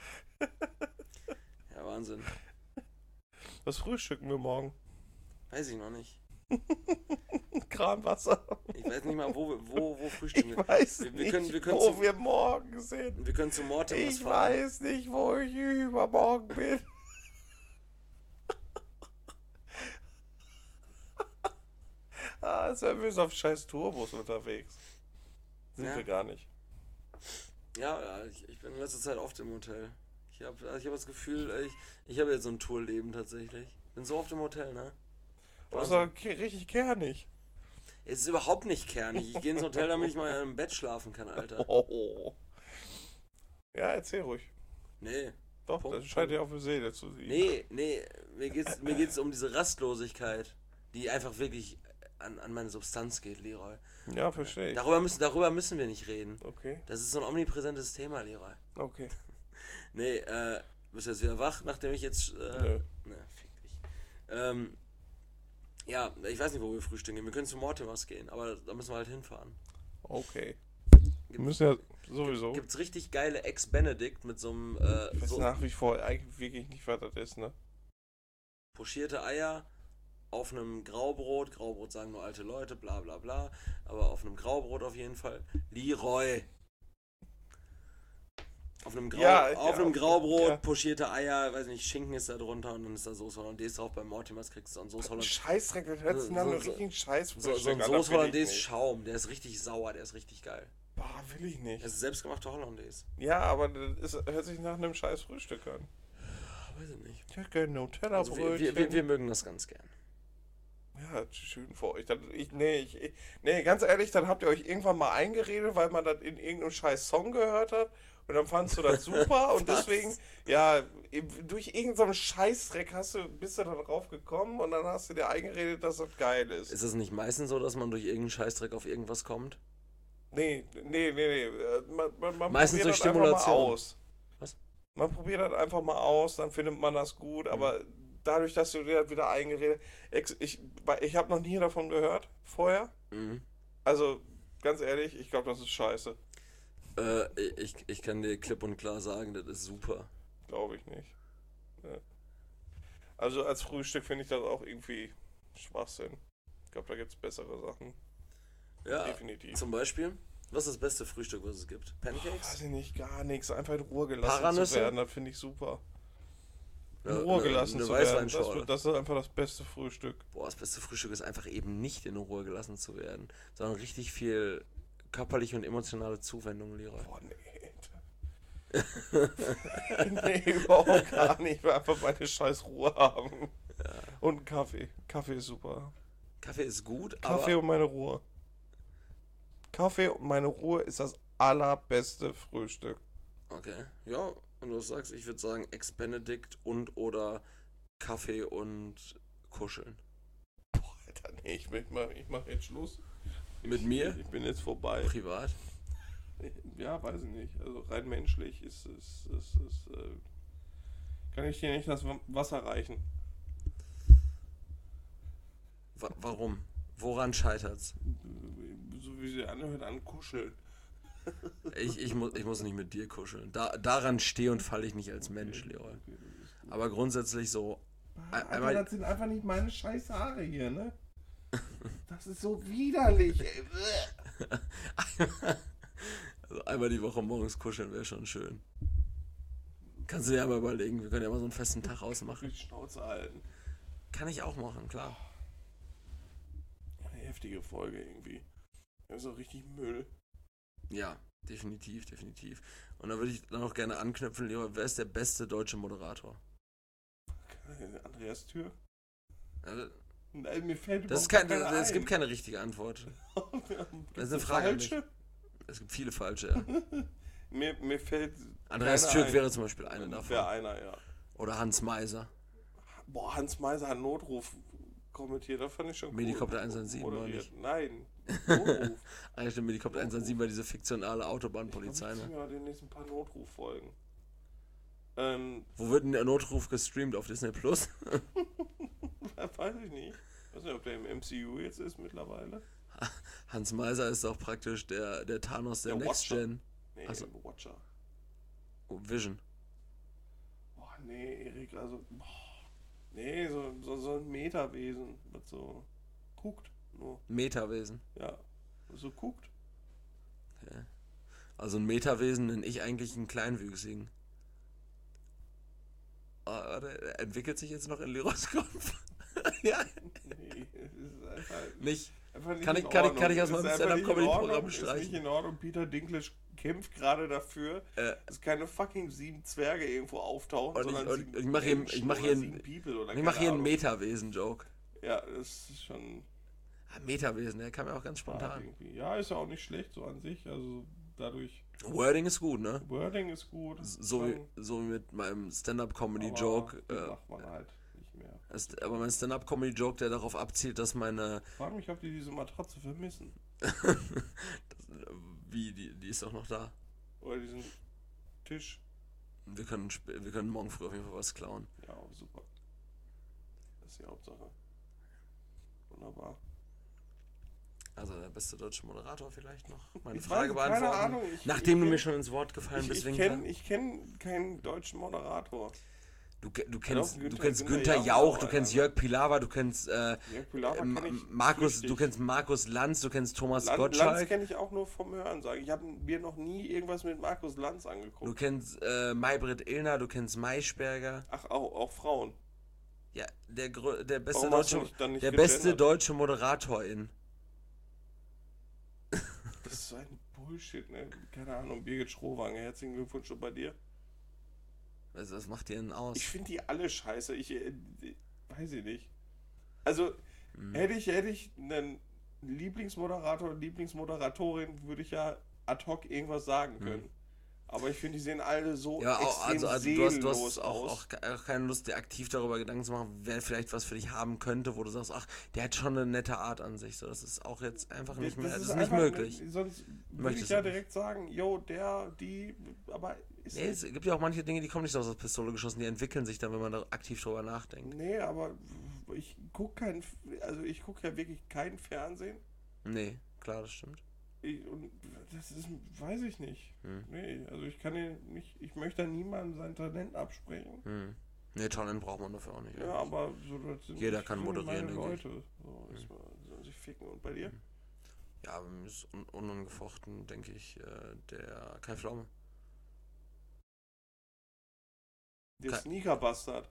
Ja, Wahnsinn. Was frühstücken wir morgen? Weiß ich noch nicht. Kranwasser. Ich weiß nicht mal, wo, wo, wo frühstücken Ich wir. weiß Wir- wir nicht, können- wir können wo zum- wir morgen sind. Wir können zu Morten was Ich fahren. weiß nicht, wo ich übermorgen bin. Ah, sind wir so auf scheiß Tourbus unterwegs. Sind Ja. wir gar nicht. Ja, ja, ich, ich bin in letzter Zeit oft im Hotel. Ich habe ich hab das Gefühl, ich, ich habe jetzt so ein Tourleben tatsächlich. Bin so oft im Hotel, ne? Das ist doch ke- richtig kernig. Es ist überhaupt nicht kernig. Ich gehe ins Hotel, damit ich mal im Bett schlafen kann, Alter. Oh. Ja, erzähl ruhig. Nee. Doch, Punkt, das scheint ja auf die Seele zu liegen. Nee, nee, mir geht's, mir geht's um diese Rastlosigkeit, die einfach wirklich an, an meine Substanz geht, Leroy. Ja, verstehe ich. Darüber müssen, darüber müssen wir nicht reden. Okay. Das ist so ein omnipräsentes Thema, Leroy. Okay. Nee, äh, bist du jetzt wieder wach, nachdem ich jetzt... Äh, Nö. Ne, fick dich. Ähm, ja, ich weiß nicht, wo wir frühstücken gehen. Wir können zu Mortimer's gehen, aber da müssen wir halt hinfahren. Okay. Wir Gibt, müssen ja sowieso. Gibt's richtig geile Ex-Benedict mit so einem... Äh, Ich weiß so nach wie vor eigentlich wirklich nicht, was das ist, ne? pochierte Eier auf einem Graubrot. Graubrot sagen nur alte Leute, bla bla bla. Aber auf einem Graubrot auf jeden Fall. Leroy. Auf einem, Grau, Ja, auf ja, einem Graubrot, ja. pochierte Eier, weiß nicht, Schinken ist da drunter und dann ist da Soße Hollandaise drauf. Bei Mortimers kriegst du dann Soße Hollandaise. Scheißdreck, das hört sich So- nach einem so- richtigen Scheiß So, so ein Soße Hollandaise Schaum, der ist richtig sauer, der ist richtig geil. Boah, will ich nicht. Das ist selbstgemachte Hollandaise. Ja, aber das ist, hört sich nach einem scheiß Frühstück an. Weiß ich nicht. Ich hätte gerne Also Nutella-Brötchen. wir, wir, wir, wir mögen das ganz gern. Ja, schön für euch. Dann, ich, nee, ich, ich- nee, ganz ehrlich, dann habt ihr euch irgendwann mal eingeredet, weil man das in irgendeinem scheiß Song gehört hat. Und dann fandst du das super und Was? deswegen, ja, eben durch irgendeinen Scheißdreck hast du, bist du da drauf gekommen und dann hast du dir eingeredet, dass das geil ist. Ist es nicht meistens so, dass man durch irgendeinen Scheißdreck auf irgendwas kommt? Nee, nee, nee, nee. äh, Man, man, man Meistens probiert durch das einfach mal Stimulation. aus. Was? Man probiert das einfach mal aus, dann findet man das gut, aber dadurch, dass du dir das wieder eingeredet ex- ich, ich habe noch nie davon gehört vorher. Mhm. Also, ganz ehrlich, ich glaube, das ist scheiße. Äh, ich, ich kann dir klipp und klar sagen, das ist super. Glaube ich nicht. Ja. Also als Frühstück finde ich das auch irgendwie Schwachsinn. Ich glaube, da gibt es bessere Sachen. Ja, Definitiv. zum Beispiel, was ist das beste Frühstück, was es gibt? Pancakes? Weiß ich nicht, gar nichts. Einfach in Ruhe gelassen Paranüsse? zu werden, das finde ich super. In Ja, Ruhe eine- gelassen eine zu werden, das, Weißweinschorle. wird- das ist einfach das beste Frühstück. Boah, das beste Frühstück ist einfach eben nicht in Ruhe gelassen zu werden, sondern richtig viel körperliche und emotionale Zuwendung, Leroy. Boah, nee. Nee, überhaupt gar nicht. Ich will einfach meine scheiß Ruhe haben. Und einen Kaffee. Kaffee ist super. Kaffee ist gut, Kaffee aber und meine Ruhe. Kaffee und meine Ruhe ist das allerbeste Frühstück. okay, ja, wenn du das sagst, ich würde sagen Ex-Benedict und oder Kaffee und Kuscheln. Boah, Alter, nee, ich, ich mach, ich mach jetzt Schluss. Mit ich, mir? Ich bin jetzt vorbei. Privat? Ja, weiß ich nicht. Also rein menschlich ist es. Ist, ist, äh, kann ich dir nicht das Wasser reichen. Wa warum? Woran scheitert's? So wie sie anhört, an Kuscheln. Ich, ich, mu ich muss nicht mit dir kuscheln. Da daran stehe und falle ich nicht als Mensch, Leroy. Okay, das ist gut. Aber grundsätzlich so. Ein- Alter, einmal- das sind einfach nicht meine scheiß Haare hier, ne? Das ist so widerlich, ey. Also einmal die Woche morgens kuscheln wäre schon schön. Kannst du dir ja mal überlegen, wir können ja mal so einen festen Tag ausmachen. Die Schnauze halten. Kann ich auch machen, klar. Eine heftige Folge irgendwie. So richtig Müll. Ja, definitiv, definitiv. Und da würde ich dann auch gerne anknüpfen, Leroy, wer ist der beste deutsche Moderator? Andreas Tür? Also, Nein, mir fällt das ist überhaupt kein, keiner es ein. gibt keine richtige Antwort. Gibt's Das ist eine Frage an falsche? mich. Es gibt viele falsche, ja. Mir, mir fällt Andreas keiner Türk ein. wäre zum Beispiel eine davon. Wäre einer, ja. Oder Hans Meiser. Boah, Hans Meiser hat Notruf kommentiert, das fand ich schon cool. Medikopter eins eins sieben, oder Moderiert. Nein, Notruf. Eigentlich der Medikopter eins eins sieben war diese fiktionale Autobahnpolizei, Ich ne? ja demnächst ein paar Notruffolgen. Ähm, Wo wird denn der Notruf gestreamt? Auf Disney Plus? weiß ich nicht. Ich weiß nicht, ob der im M C U jetzt ist mittlerweile. Hans Meiser ist auch praktisch der, der Thanos der, Der Next Watcher. Gen. Nee, Ach so. im Watcher. Oh, Vision. Boah, nee, Erik, also. Boah, nee, so, so, so ein Metawesen, was so guckt. Nur, Metawesen. ja. So guckt. Okay. Also ein Metawesen nenne ich eigentlich einen Kleinwüchsigen. Ah, warte, er entwickelt sich jetzt noch in Leroys Kopf. Ja, Nee, es ist einfach. nicht. Einfach nicht Kann in ich- kann ich- Ordnung. kann ich aus Es meinem ist einfach nicht in Stand-up-Comedy-Programm Ordnung, Ist streichen. nicht in Ordnung. Peter Dinklage kämpft gerade dafür, Äh, dass keine fucking sieben Zwerge irgendwo auftauchen, Und ich- sondern und sieben ich mach hier- Menschen ich mach oder hier sieben ein- People oder ich keine mache hier einen Ahnung. Metawesen-Joke. Ja, das ist schon Ah, Metawesen, der kam ja auch ganz hart spontan. irgendwie. Ja, ist ja auch nicht schlecht so an sich. Also dadurch, Wording ist gut, ne? Wording ist gut. So wie, schon, so wie mit meinem aber Stand-up-Comedy-Joke. den Äh, macht man halt nicht mehr. Das ist aber mein Stand-Up-Comedy-Joke, der darauf abzielt, dass meine... Ich frage mich, ob die diese Matratze vermissen. das, wie, die, die ist doch noch da. Oder diesen Tisch. Wir können, sp- wir können morgen früh auf jeden Fall was klauen. Ja, super. Das ist die Hauptsache. Wunderbar. Also der beste deutsche Moderator vielleicht noch. Meine Ich Frage weiß, keine beantworten. Ahnung, ich- Nachdem ich du mir kenn- schon ins Wort gefallen Ich, bist, ich wegen kenne ich kenn keinen deutschen Moderator. Du, ke- du kennst, Günther- du kennst Günther Günther Jauch, Jauch, du Alter. kennst Jörg Pilawa, du kennst äh, Jörg Pilawa ähm, kenn ich Markus, flüchtig. du kennst Markus Lanz, du kennst Thomas Lan- Lanz Gottschalk, kenne ich auch nur vom Hören sagen. Ich habe mir noch nie irgendwas mit Markus Lanz du angeguckt. kennst äh, Maybrit Illner, du kennst Maischberger. Ach, auch, auch Frauen. Ja, der, grö- der beste Warum hast du deutsche, nicht- dann nicht der beste gegendert? deutsche Moderatorin. Das ist so ein Bullshit, ne? Keine Ahnung, Birgit Schrowange, herzlichen Glückwunsch schon bei dir. Was, was macht ihr denn aus? Ich finde die alle scheiße. Ich äh, weiß ich nicht. Also, Hm. hätte ich, hätte ich einen Lieblingsmoderator, Lieblingsmoderatorin, würde ich ja ad hoc irgendwas sagen können. Aber ich finde, die sehen alle so Ja, auch, extrem also, also du hast, du seelenlos hast auch, aus. auch ke- auch keine Lust, dir aktiv darüber Gedanken zu machen, wer vielleicht was für dich haben könnte, wo du sagst, ach, der hat schon eine nette Art an sich. So, das ist auch jetzt einfach nicht mehr, das ist nicht einfach möglich. Ne, sonst würde Möchtest ich ja du nicht. direkt sagen, yo, der, die, aber ist Nee, es gibt ja auch manche Dinge, die kommen nicht so aus der Pistole geschossen, die entwickeln sich dann, wenn man da aktiv drüber nachdenkt. Nee, aber ich gucke kein, also ich gucke ja wirklich kein Fernsehen. Nee, klar, das stimmt. Ich, und das ist, weiß ich nicht. Hm. Nee, also ich kann ihn nicht, ich möchte niemandem sein Talent absprechen. Hm. Nee, Talent braucht man dafür auch nicht. Ja, aber so, das sind Jeder nicht kann so moderieren, meine denke ich. Leute. So, das war, sollen sich ficken. Und bei dir? Ja, bei mir ist un unangefochten, denke ich, äh, der Kai Pflaume. Der Ke- Sneaker-Bastard.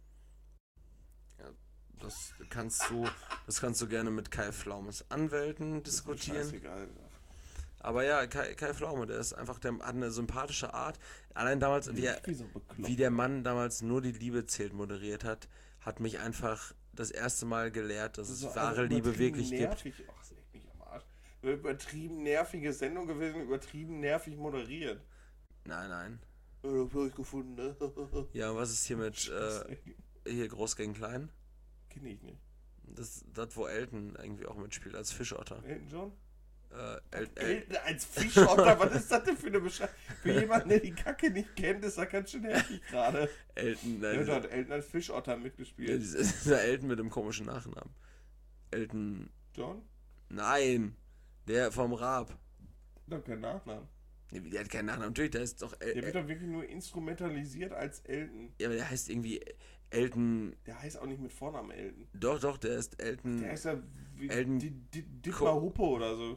Das kannst du, das kannst du gerne mit Kai Pflaumes Anwälten diskutieren. Scheißegal. Aber ja, Kai, Kai Pflaume, der ist einfach, der hat eine sympathische Art. Allein damals, wie, er, Wie so bekloppt. wie der Mann damals nur die Liebe zählt moderiert hat, hat mich einfach das erste Mal gelehrt, dass es So, also wahre Liebe übertrieben wirklich gibt. nervig. Ach, das leckt mich am Arsch. Übertrieben nervige Sendung gewesen, übertrieben nervig moderiert. Nein, nein. Ja, das hab ich gefunden, ne? Ja, und was ist hier mit, äh, hier Groß gegen Klein? Kenn ich nicht. Das, das, wo Elton irgendwie auch mitspielt, als Fischotter. Elton John? Äh, El, El, Elton als Fischotter, was ist das denn für eine Beschreibung? Für jemanden, der die Kacke nicht kennt, ist das ganz schön nervig gerade. Elton, Ja, nein, da dieser, hat Elton als Fischotter ja, mitgespielt. dieser, dieser Elton mit dem komischen Nachnamen. Elton, John? nein, der vom Raab. Doch kein Nachnamen. Nee, der hat keinen Nachnamen, natürlich, der ist doch, El, Der wird El, doch wirklich nur instrumentalisiert als Elton. ja, aber der heißt irgendwie Elton, Der heißt auch nicht mit Vornamen Elton. doch, doch, der ist Elton, Der heißt ja wie Elton Di- Di- Ko- Dittmar Huppe oder so.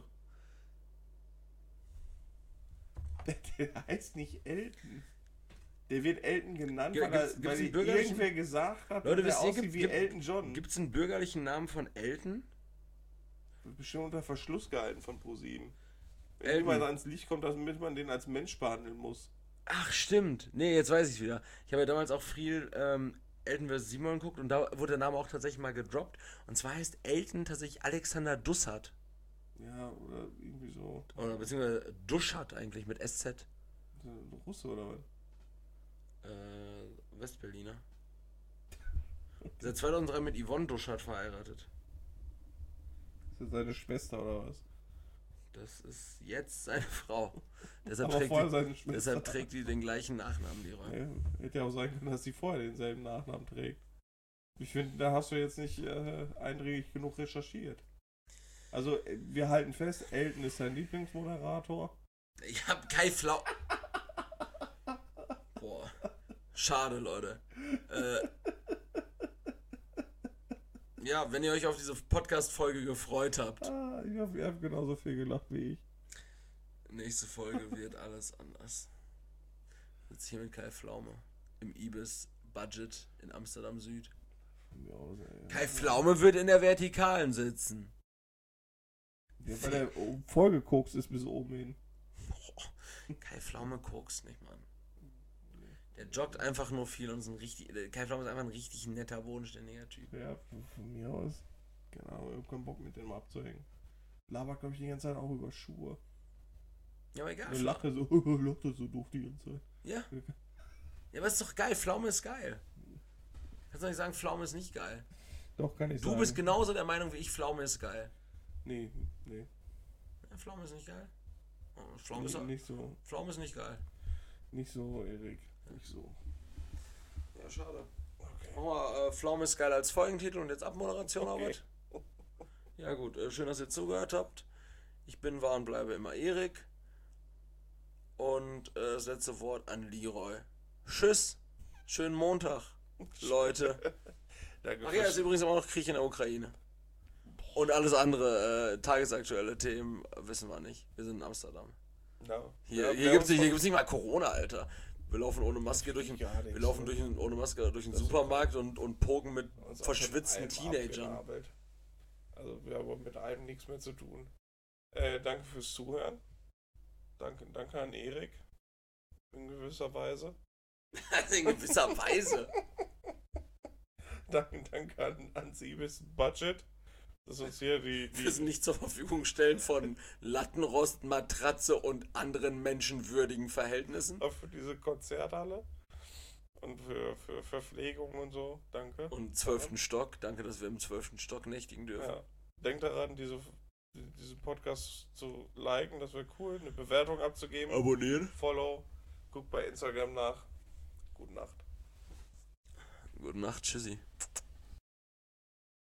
Der, der heißt nicht Elton. Der wird Elton genannt, Ge- weil, er, gibt's- gibt's weil einen die bürgerlichen- irgendwer gesagt hat, Leute, dass wisst er ihr, aussieht gibt- wie gibt- Elton John. gibt es einen bürgerlichen Namen von Elton? Wird bestimmt unter Verschluss gehalten von ProSieben. Wenn Elton. jemand ans Licht kommt, damit man den als Mensch behandeln muss. Ach, stimmt. Nee, jetzt weiß ich wieder. Ich habe ja damals auch viel ähm, Elton versus. Simon geguckt und da wurde der Name auch tatsächlich mal gedroppt. Und zwar heißt Elton tatsächlich Alexander Dussert. Ja, oder irgendwie so. Oder beziehungsweise Duschert eigentlich mit S Z. Ein Russe oder was? Äh, Westberliner. Seit zweitausenddrei mit Yvonne Duschert verheiratet. Ist das seine Schwester oder was? Das ist jetzt seine Frau. Deshalb, Aber trägt vorher die, seine Schwester. deshalb trägt die den gleichen Nachnamen, die Roy. Ja, hätte ja auch sein können, dass sie vorher denselben Nachnamen trägt. Ich finde, da hast du jetzt nicht äh, eindringlich genug recherchiert. Also, äh, wir halten fest, Elton ist sein Lieblingsmoderator. Ich hab Kai Flau. Boah. Schade, Leute. Äh, ja, wenn ihr euch auf diese Podcast-Folge gefreut habt, Ah, ich hoffe, ihr habt genauso viel gelacht wie ich. nächste Folge wird alles anders. Jetzt hier mit Kai Pflaume. Im Ibis Budget in Amsterdam Süd. Von mir aus, ey. Kai Pflaume wird in der Vertikalen sitzen. Ja, weil der oh, vollgekokst ist bis oben hin. Boah, Kai Pflaume kokst nicht, Mann. Der joggt einfach nur viel und ist ein richtig. Kai Pflaume ist einfach ein richtig netter, bodenständiger Typ. Ja, von, von mir aus. Genau, ich hab keinen Bock mit dem abzuhängen. Labert, glaube ich, die ganze Zeit auch über Schuhe. Ja, aber egal. Er lacht so, lacht er so doof die ganze Zeit. Ja. Ja, aber ist doch geil. Pflaume ist geil. Kannst du nicht sagen, Pflaume ist nicht geil? Doch, kann ich Du sagen. bist genauso der Meinung wie ich, Pflaume ist geil. Nee, nee. Ja, Pflaume ist nicht geil? Oh, Pflaume, Nee, ist, nicht so. Pflaume ist nicht geil. Nicht so, Erik. Nicht so. Ja, schade. Okay. Machen wir äh, Pflaume ist geil als Folgentitel und jetzt Abmoderation, Okay. Albert? Ja gut, äh, schön, dass ihr zugehört habt. Ich bin, war und bleibe immer Erik. Und äh, das letzte Wort an Leroy. Tschüss. Schönen Montag, Leute. Danke Ach ja, fürs- ist übrigens immer noch Krieg in der Ukraine. Und alles andere, äh, tagesaktuelle Themen, wissen wir nicht. Wir sind in Amsterdam. Ja. Hier, Ja, hier wir gibt es haben nicht, hier von- gibt's nicht mal Corona, Alter. Wir laufen ohne Maske durch den, gar nichts, wir laufen ne? durch den, ohne Maske durch den Das ist Supermarkt und, und poken mit uns auch verschwitzten von allem Teenagern. abgenabelt. Also wir haben mit allem nichts mehr zu tun. Äh, danke fürs Zuhören. Danke, danke an Erik. In gewisser Weise. Also in gewisser Weise. Danke, danke an, an Siebes Budget. Das uns hier die, Wir sind die nicht zur Verfügung stellen von Lattenrost, Matratze und anderen menschenwürdigen Verhältnissen. für diese Konzerthalle. Und für, für Verpflegung und so. Danke. Und zwölften Stock. Danke, dass wir im zwölften Stock nächtigen dürfen. Ja. Denkt daran, diese, diesen Podcast zu liken, das wäre cool. Eine Bewertung abzugeben. Abonnieren. Follow. Guckt bei Instagram nach. Gute Nacht. Gute Nacht, tschüssi.